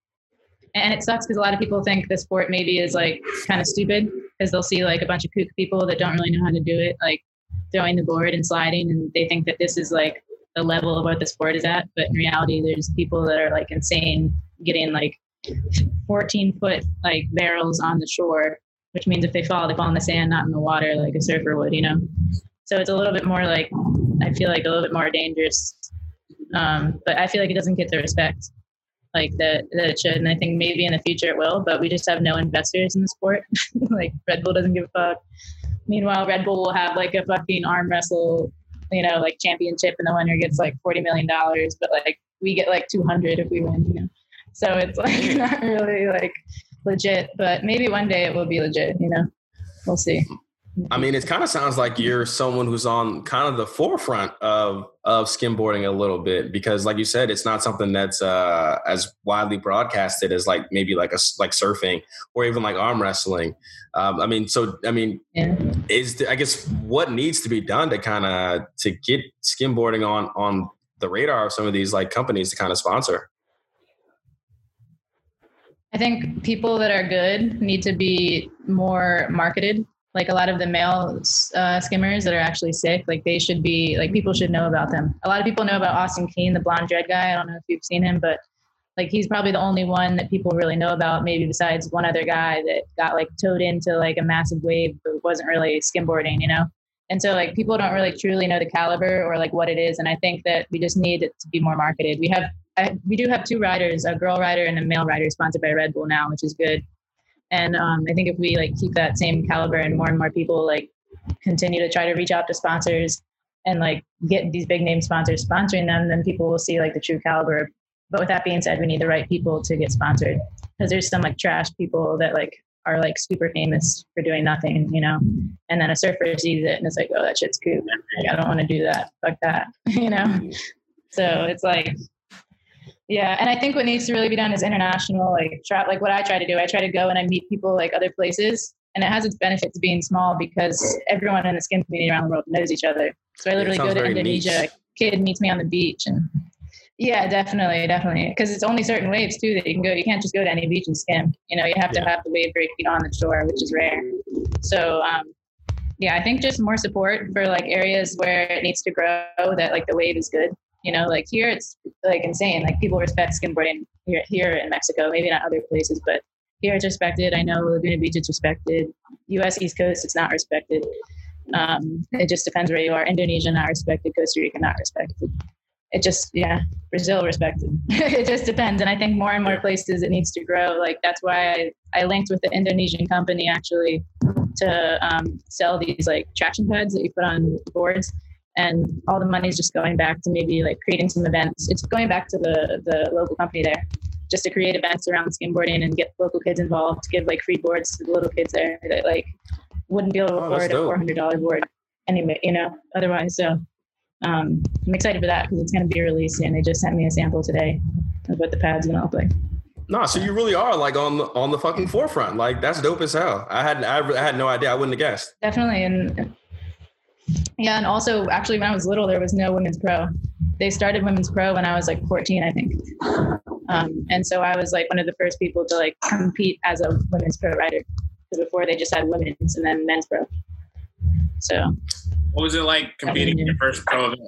And it sucks because a lot of people think the sport maybe is like kind of stupid because they'll see like a bunch of kook people that don't really know how to do it, like throwing the board and sliding, and they think that this is like the level of what the sport is at. But in reality, there's people that are like insane getting like fourteen foot like barrels on the shore, which means if they fall, they fall in the sand, not in the water like a surfer would, you know. So it's a little bit more like, I feel like a little bit more dangerous. Um, but I feel like it doesn't get the respect like that, that it should. And I think maybe in the future it will, but we just have no investors in the sport. Like Red Bull doesn't give a fuck. Meanwhile, Red Bull will have like a fucking arm wrestle, you know, like championship, and the winner gets like forty million dollars, but like we get like two hundred if we win, you know? So it's like not really like legit, but maybe one day it will be legit, you know, we'll see. I mean, it kind of sounds like you're someone who's on kind of the forefront of of skimboarding a little bit, because like you said, it's not something that's uh, as widely broadcasted as like maybe like a like surfing or even like arm wrestling. Um, I mean, so I mean, yeah. is the, I guess what needs to be done to kind of to get skimboarding on on the radar of some of these like companies to kind of sponsor? I think people that are good need to be more marketed. like a lot of the male uh, skimmers that are actually sick, like they should be, like people should know about them. A lot of people know about Austin Keane, the blonde dread guy. I don't know if you've seen him, but like he's probably the only one that people really know about, maybe besides one other guy that got like towed into like a massive wave but wasn't really skimboarding, you know? And so like people don't really truly know the caliber or like what it is. And I think that we just need it to be more marketed. We have, I, we do have two riders, a girl rider and a male rider sponsored by Red Bull now, which is good. And um, I think if we like keep that same caliber and more and more people like continue to try to reach out to sponsors and like get these big name sponsors sponsoring them, then people will see like the true caliber. But with that being said, we need the right people to get sponsored, because there's some like trash people that like are like super famous for doing nothing, you know, and then a surfer sees it and it's like, oh, that shit's cool. Like, I don't want to do that. Fuck that, you know? So it's like, yeah. And I think what needs to really be done is international, like try, like what I try to do. I try to go and I meet people like other places, and it has its benefits being small because everyone in the skin community around the world knows each other. So I literally go to Indonesia, niche. Kid meets me on the beach, and yeah, definitely, definitely. Because it's only certain waves too that you can go. You can't just go to any beach and skim. You know, you have yeah. to have the wave breaking on the shore, which is rare. So, um, yeah, I think just more support for like areas where it needs to grow, that like the wave is good. You know, like here it's like insane. Like people respect skimboarding here, here in Mexico, maybe not other places, but here it's respected. I know Laguna Beach it's respected. U S East Coast, it's not respected. Um, it just depends where you are. Indonesia, not respected. Costa Rica, not respected. It just, yeah, Brazil respected. It just depends. And I think more and more places it needs to grow. Like that's why I, I linked with the Indonesian company actually to um, sell these like traction pads that you put on boards. And all the money is just going back to maybe like creating some events. It's going back to the, the local company there, just to create events around skimboarding and get local kids involved, to give like free boards to the little kids there that like wouldn't be able to oh, afford a four hundred dollars board anyway, you know, otherwise. So um, I'm excited for that because it's going to be released, and they just sent me a sample today of what the pad's going to look like. No, so you really are like on the on the fucking forefront. Like that's dope as hell. I had I, I had no idea. I wouldn't have guessed. Definitely, and yeah, and also actually when I was little, there was no women's pro. They started women's pro when I was like fourteen, I think. Um, and so I was like one of the first people to like compete as a women's pro rider. Because before they just had women's and then men's pro. So. What was it like competing in your first pro event?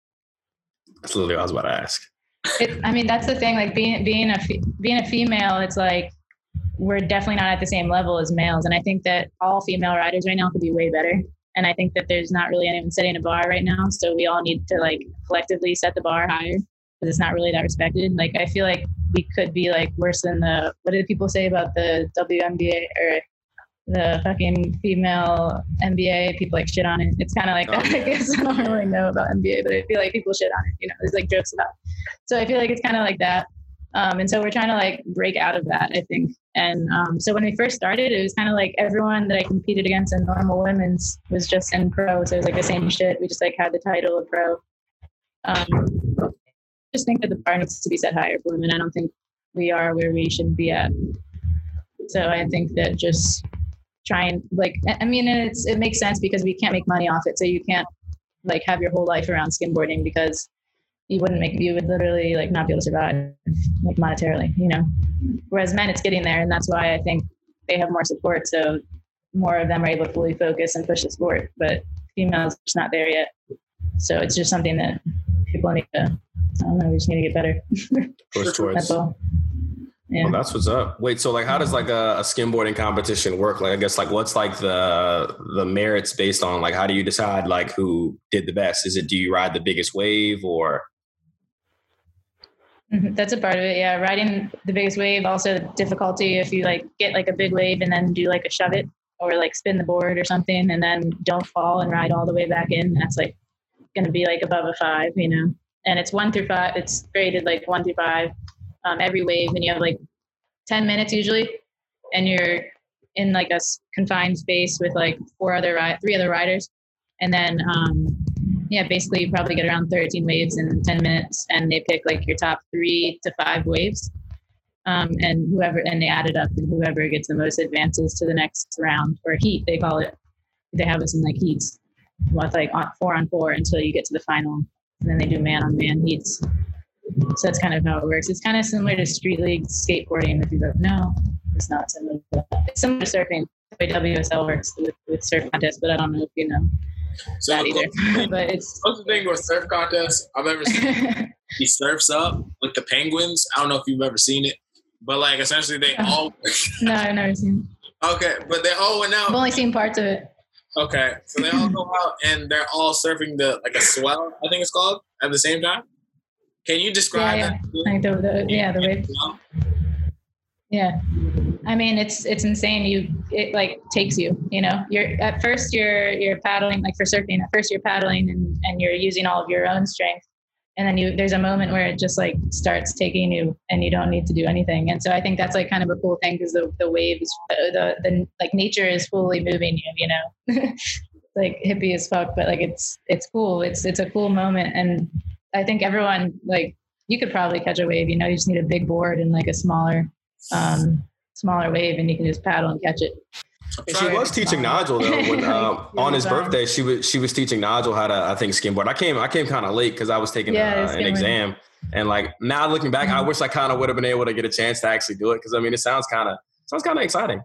That's literally what I was about to ask. It, I mean, that's the thing. Like being being a being a female, it's like we're definitely not at the same level as males. And I think that all female riders right now could be way better. And I think that there's not really anyone setting a bar right now. So we all need to like collectively set the bar higher, because it's not really that respected. Like I feel like we could be like worse than the, what did people say about the W N B A or the fucking female N B A? People like shit on it. It's kind of like that. I guess I don't really know about N B A, but I feel like people shit on it. You know, there's like jokes about it. So I feel like it's kind of like that. Um, and so we're trying to like break out of that, I think. And um, so when we first started, it was kind of like everyone that I competed against in normal women's was just in pro. So it was like the same shit. We just like had the title of pro. Um, I just think that the bar needs to be set higher for women. I don't think we are where we should be at. So I think that just try and like, I mean, it's, it makes sense because we can't make money off it. So you can't like have your whole life around skimboarding, because you wouldn't make, you would literally like not be able to survive like monetarily, you know, whereas men, it's getting there. And that's why I think they have more support. So more of them are able to fully focus and push the sport, but females, it's not there yet. So it's just something that people need to, I don't know, we just need to get better. Push towards. That's all. Yeah. Well, that's what's up. Wait, so like, how does like a, a skimboarding competition work? Like, I guess like, what's like the the merits based on like, how do you decide like who did the best? Is it, do you ride the biggest wave or? Mm-hmm. That's a part of it. Yeah. Riding the biggest wave, also difficulty. If you like get like a big wave and then do like a shove it or like spin the board or something and then don't fall and ride all the way back in, that's like going to be like above a five, you know, and it's one through five. It's graded like one through five. Um, every wave, and you have like ten minutes usually, and you're in like a confined space with like four other ri- three other riders, and then um, yeah, basically you probably get around thirteen waves in ten minutes, and they pick like your top three to five waves, um, and whoever and they add it up, and whoever gets the most advances to the next round, or heat they call it. They have us in like heats, with like on, four on four until you get to the final, and then they do man on man heats. So that's kind of how it works. It's kind of similar to street league skateboarding. If you go, no, it's not similar to that. It's similar to surfing. the way W S L works with, with surf contests, but I don't know if you know So that either. But it's what's the thing with surf contests I've ever seen? He surfs up with the penguins. I don't know if you've ever seen it, but like essentially they all. No, I've never seen it. Okay, but they all went out. I've only seen parts of it. Okay, so they all go out and they're all surfing the like a swell, I think it's called, at the same time. Can you describe Yeah, that? yeah. Like the, the, yeah, the wave. Yeah. I mean, it's it's insane. You it like takes you, you know. You're at first you're you're paddling like for surfing. At first you're paddling and, and you're using all of your own strength, and then you there's a moment where it just like starts taking you, and you don't need to do anything. And so I think that's like kind of a cool thing because the the waves, the the like nature is fully moving you, you know. Like hippie as fuck, but like it's it's cool. It's it's a cool moment, and I think everyone like you could probably catch a wave. You know, you just need a big board and like a smaller. Um, smaller wave and you can just paddle and catch it. She was teaching Nigel though when, uh, on his birthday. She was she was teaching Nigel how to I think skimboard. I came I came kind of late because I was taking yeah, uh, an exam, and like now looking back, mm-hmm. I wish I kind of would have been able to get a chance to actually do it because I mean it sounds kind of sounds kind of exciting.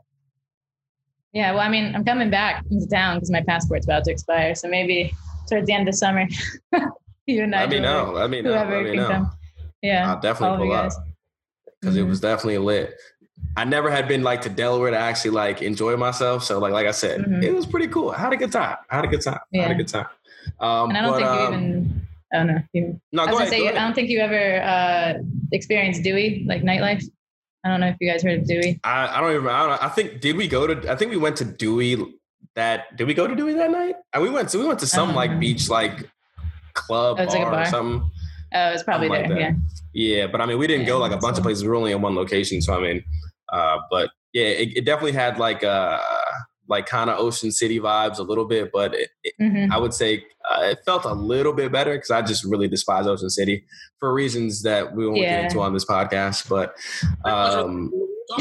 Yeah, well, I mean I'm coming back into town because my passport's about to expire, so maybe towards the end of summer, you and I. Let me know. Let me know. Whoever Let me can know. come. Yeah, I'll definitely pull up. Because mm-hmm. it was definitely lit. I never had been like to Delaware to actually like enjoy myself. So like like I said, mm-hmm. it was pretty cool. I had a good time. I had a good time. Yeah. I had a good time. Um, and I don't but, think um, you even. Oh no. You, no, I was go gonna ahead, say go you, ahead. I don't think you ever uh, experienced Dewey like nightlife. I don't know if you guys heard of Dewey. I, I don't even. I, don't, I think did we go to? I think we went to Dewey. That did we go to Dewey that night? And we went to we went to some like know. beach like club oh, bar, like bar or something. Oh, it was probably something there. Like yeah. Yeah, but I mean, we didn't yeah, go like a bunch cool. of places. We were only in one location, so I mean, uh, but yeah, it, it definitely had like uh like kind of Ocean City vibes a little bit, but it, it, mm-hmm. I would say uh, it felt a little bit better because I just really despise Ocean City for reasons that we won't yeah. get into on this podcast. But um,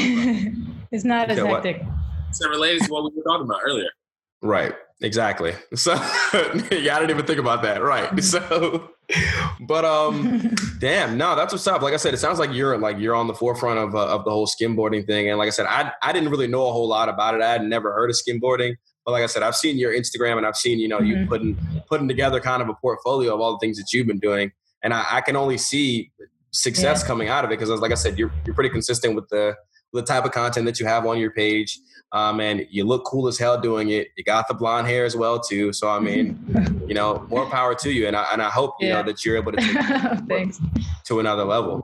it's not as hectic. It's related to what we were talking about earlier. Right. Exactly. So yeah, I didn't even think about that. Right. So, but um, damn, no, that's what's up. Like I said, it sounds like you're like you're on the forefront of uh, of the whole skimboarding thing. And like I said, I I didn't really know a whole lot about it. I had never heard of skimboarding. But like I said, I've seen your Instagram and I've seen you know mm-hmm. you putting putting together kind of a portfolio of all the things that you've been doing, and I, I can only see success yeah. coming out of it because, like I said, you're you're pretty consistent with the with the type of content that you have on your page. Um, and you look cool as hell doing it. You got the blonde hair as well too. So I mean, you know, more power to you. And I and I hope you yeah. know that you're able to take Thanks. to another level.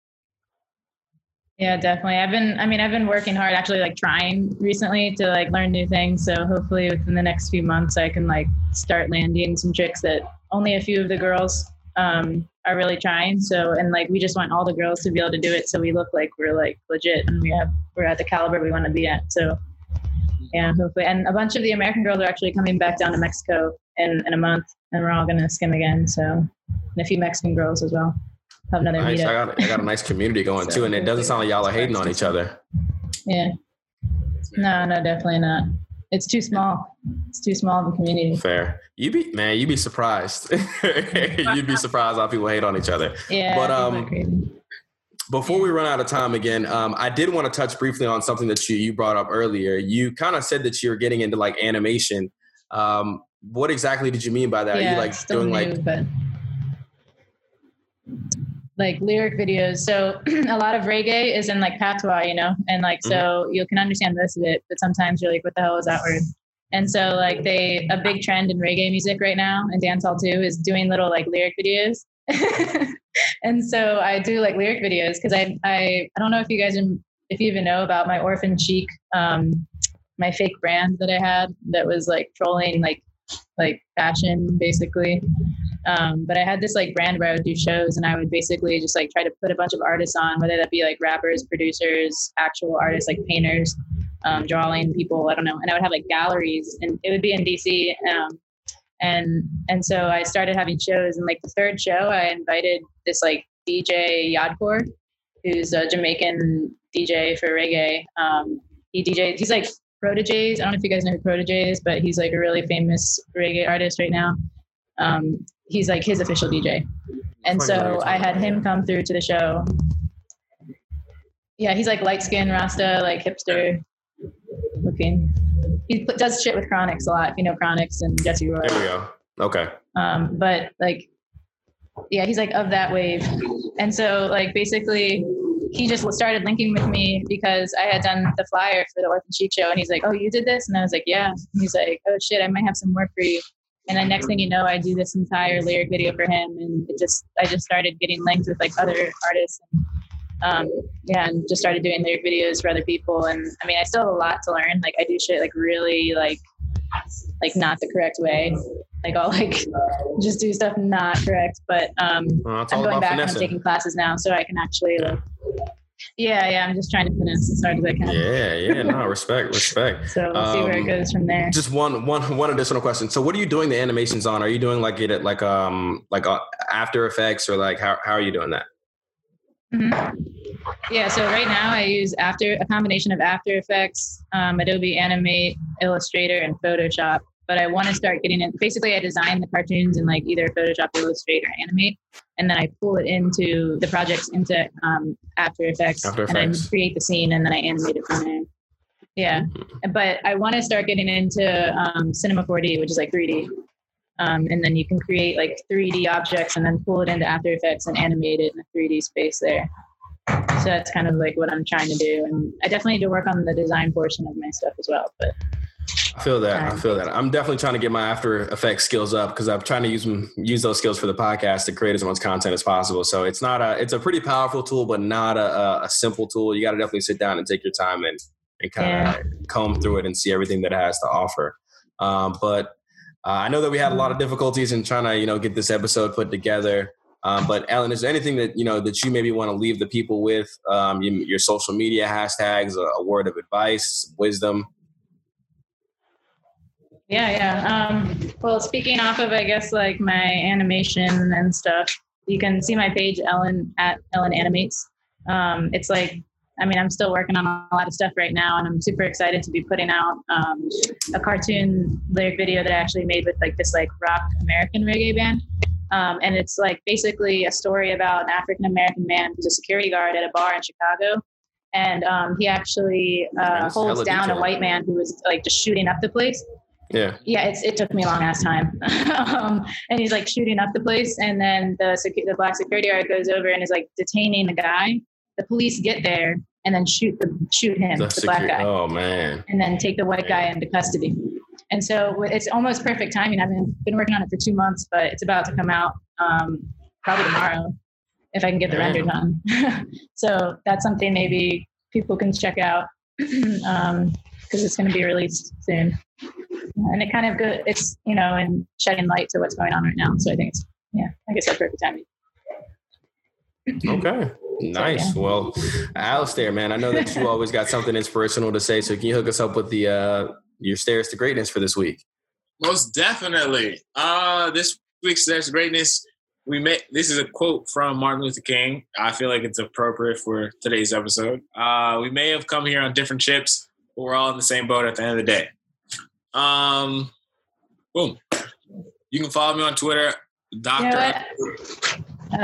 Yeah, definitely. I've been, I mean, I've been working hard, actually, like trying recently to like learn new things. So hopefully within the next few months, I can like start landing some tricks that only a few of the girls um, are really trying. So, and like we just want all the girls to be able to do it, so we look like we're like legit and we have we're at the caliber we want to be at. So. Yeah, hopefully. And a bunch of the American girls are actually coming back down to Mexico in, in a month, and we're all going to skim again. So, and a few Mexican girls as well. Have another nice. meetup. I got, I got a nice community going so, too, and it doesn't sound like y'all are hating on each other. Yeah. No, no, definitely not. It's too small. It's too small of a community. Fair. You be man, you'd be surprised. You'd be surprised how people hate on each other. Yeah. But um. Before we run out of time again, um, I did want to touch briefly on something that you, you brought up earlier. You kind of said that you were getting into like animation. Um, what exactly did you mean by that? Yeah, Are you like doing new, like but like lyric videos? So a lot of reggae is in like patois, you know, and like mm-hmm. so you can understand most of it, but sometimes you're like, what the hell is that word? And so like they a big trend in reggae music right now and dancehall too is doing little like lyric videos. And so I do like lyric videos because I, I I don't know if you guys if you even know about my Orphan Chic, um, my fake brand that I had that was like trolling like like fashion basically. Um, but I had this like brand where I would do shows and I would basically just like try to put a bunch of artists on, whether that be like rappers, producers, actual artists like painters, um, drawing people, I don't know. And I would have like galleries and it would be in D C. Um, And and so I started having shows, and like the third show, I invited this like D J Yadkor, who's a Jamaican D J for reggae. Um, he D Js, he's like Protojays. I don't know if you guys know who Protojays is, but he's like a really famous reggae artist right now. Um, he's like his official D J. And so I had him come through to the show. Yeah, he's like light skin, Rasta, like hipster. looking. He put, does shit with Chronix a lot, if you know Chronix and Jesse Roy. There we go. Okay. Um, but like, yeah, he's like of that wave. And so like basically he just started linking with me because I had done the flyer for the Orphan Chic show, and he's like, oh, you did this? And I was like, yeah. And he's like, oh shit, I might have some work for you. And then next thing you know, I do this entire lyric video for him, and it just I just started getting linked with like other artists. And, um, yeah, and just started doing lyric videos for other people. And I mean, I still have a lot to learn. Like I do shit like really like like not the correct way. Like I'll like just do stuff not correct. But um, well, I'm going back finessing. And I'm taking classes now, so I can actually like. Yeah, yeah. I'm just trying to finesse as hard as I can. Yeah, yeah. No, respect, respect. So we'll um, see where it goes from there. Just one, one, one additional question. So, what are you doing the animations on? Are you doing like it like um like uh, After Effects, or like how how are you doing that? Mm-hmm. Yeah. So right now I use After a combination of After Effects, um, Adobe Animate, Illustrator, and Photoshop. But I want to start getting it. Basically, I design the cartoons in like either Photoshop, Illustrator, or Animate, and then I pull it into the projects into um, After Effects, After and Effects. I create the scene, and then I animate it from there. Yeah, mm-hmm. But I want to start getting into um, Cinema four D, which is like three D, um, and then you can create like three D objects and then pull it into After Effects and animate it in a three D space there. So that's kind of like what I'm trying to do, and I definitely need to work on the design portion of my stuff as well, but. I feel that. I feel that. I'm definitely trying to get my After Effects skills up because I'm trying to use them, use those skills for the podcast to create as much content as possible. So it's not a, it's a pretty powerful tool, but not a, a simple tool. You got to definitely sit down and take your time and, and kind of yeah. comb through it and see everything that it has to offer. Um, but uh, I know that we had a lot of difficulties in trying to, you know, get this episode put together. Um, but Ellen, is there anything that, you know, that you maybe want to leave the people with, um, your, your social media hashtags, a, a word of advice, wisdom? Yeah, yeah. Um, well, speaking off of, I guess, like my animation and stuff, you can see my page, Ellen at Ellen Animates. Um, it's like, I mean, I'm still working on a lot of stuff right now, and I'm super excited to be putting out um, a cartoon lyric video that I actually made with like this like rock American reggae band. Um, and it's like basically a story about an African American man who's a security guard at a bar in Chicago. And um, he actually uh, holds down detail. a white man who was like just shooting up the place. Yeah. Yeah, it's, it took me a long ass time. um, and he's like shooting up the place. And then the secu- the black security guard goes over and is like detaining the guy. The police get there and then shoot the shoot him, the, the secu- black guy. Oh, man. And then take the white guy into custody. And so it's almost perfect timing. I've been, been working on it for two months, but it's about to come out um, probably tomorrow if I can get the render done. So that's something maybe people can check out um, because it's going to be released soon. And it kind of good, it's, you know, and shedding light to what's going on right now. So I think it's, yeah, I guess that's perfect timing. Okay. Nice. So, yeah. Well, Alistair, man, I know that you always got something inspirational to say. So can you hook us up with the, uh, your stairs to greatness for this week? Most definitely. Uh, this week's stairs to greatness, we may, this is a quote from Martin Luther King. I feel like it's appropriate for today's episode. Uh, we may have come here on different ships, but we're all in the same boat at the end of the day. Um, boom. You can follow me on Twitter, Doctor. I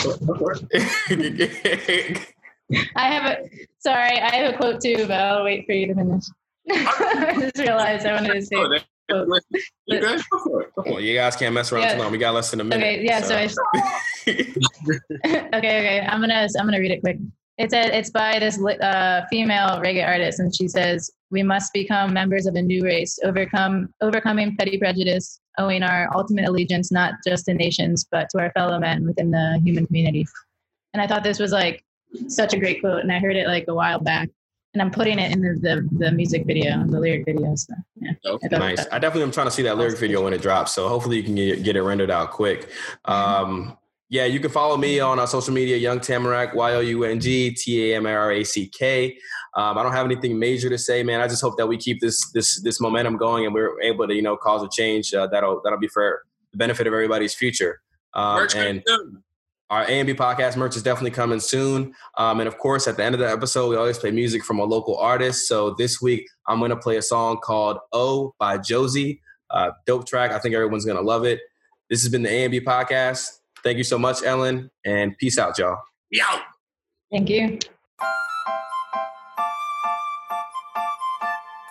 have a sorry, I have a quote too, but I'll wait for you to finish. I just realized I wanted to say. Oh, you good? Go for it. Go for it. Well, you guys can't mess around yeah. too long. We got less than a minute. Okay, yeah. So, so I, okay, okay. I'm gonna I'm gonna read it quick. It's a, it's by this uh, female reggae artist, and she says, "We must become members of a new race, overcome overcoming petty prejudice, owing our ultimate allegiance not just to nations, but to our fellow men within the human community." And I thought this was like such a great quote, and I heard it like a while back, and I'm putting it in the the, the music video, the lyric video. So yeah, okay. I nice. I definitely am trying to see that lyric video when it drops, so hopefully you can get, get it rendered out quick. Um, Yeah, you can follow me on our social media, Young Tamarack, Y O U N G T A M A R A C K. Um, I don't have anything major to say, man. I just hope that we keep this this this momentum going and we're able to, you know, cause a change uh, that'll that'll be for the benefit of everybody's future. Um, and our A M B podcast merch is definitely coming soon. Um, and of course, at the end of the episode, we always play music from a local artist. So this week, I'm going to play a song called "Oh" by Josie. Uh, dope track. I think everyone's going to love it. This has been the A M B podcast. Thank you so much, Ellen, and peace out, y'all. Yo. Thank you.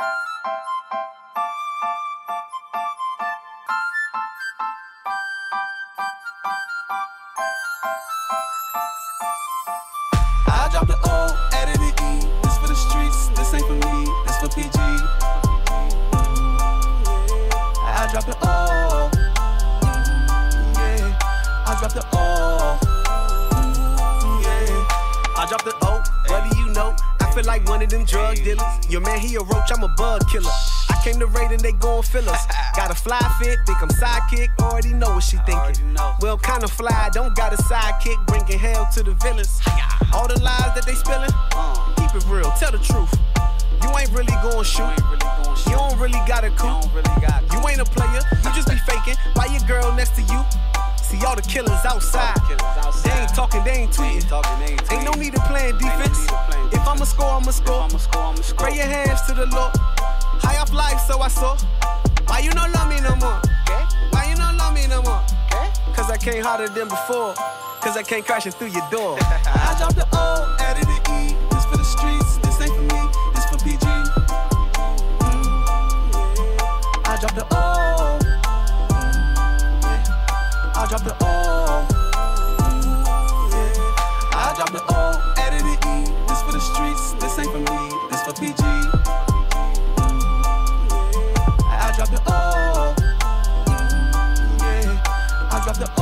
feel like one of them drug dealers. Your man, he a roach, I'm a bug killer. I came to raid and they gon' fill us. Got a fly fit, think I'm sidekick, already know what she thinking. Well, kinda fly, don't got a sidekick, bringing hell to the villains. All the lies that they spilling, keep it real, tell the truth. You ain't really gon' shoot. You don't really got a coup. You ain't a player, you just be faking. Why your girl next to you? See all the killers outside. They ain't talking, they ain't tweeting. Ain't no need to play defense. If I'ma score, I'ma score. Pray your hands to the Lord. High off life, so I saw. Why you don't love me no more? Why you don't love me no more? Cause I came harder than before. Cause I came crashing through your door. I dropped the O, added the E. This for the streets, this ain't for me. This for P G. I dropped the O. I dropped the O. I dropped the O, added the E. This for the streets, this ain't for me. This for P G. I dropped the O. Yeah. I dropped the O.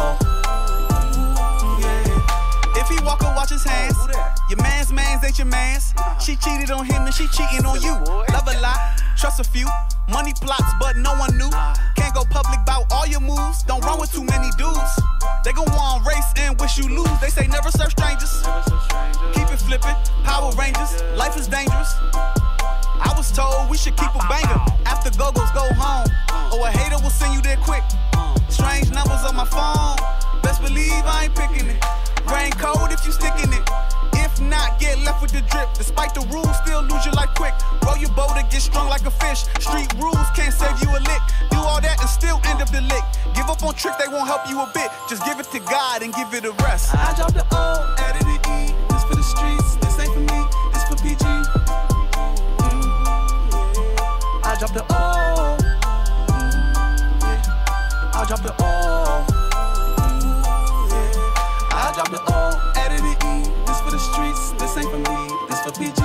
Yeah. If he walk or watch his hands, your man's man's ain't your man's. She cheated on him and she cheating on you. Love a lot, trust a few. Money plots, but no one knew. Can't go public about all your moves. Don't run with too many dudes. They gon' want race and wish you lose. They say never serve strangers. Keep it flipping, Power Rangers. Life is dangerous. I was told we should keep a banger after go-go's go home. Or a hater will send you there quick. Strange numbers on my phone. Best believe I ain't picking it. Rain cold if you sticking it. If not, get left with the drip. Despite the rules, still lose your life quick. Roll your boat and get strung like a fish. Street rules can't save you a lick. Do all that and still end up the lick. Give up on trick, they won't help you a bit. Just give it to God and give it a rest. I dropped the O, added the E. This for the streets, this ain't for me. This for P G. Mm, yeah. I dropped the O. Yeah. I dropped the O. Yeah. I dropped the O, added the E. This for the streets, this ain't for me. This for P G.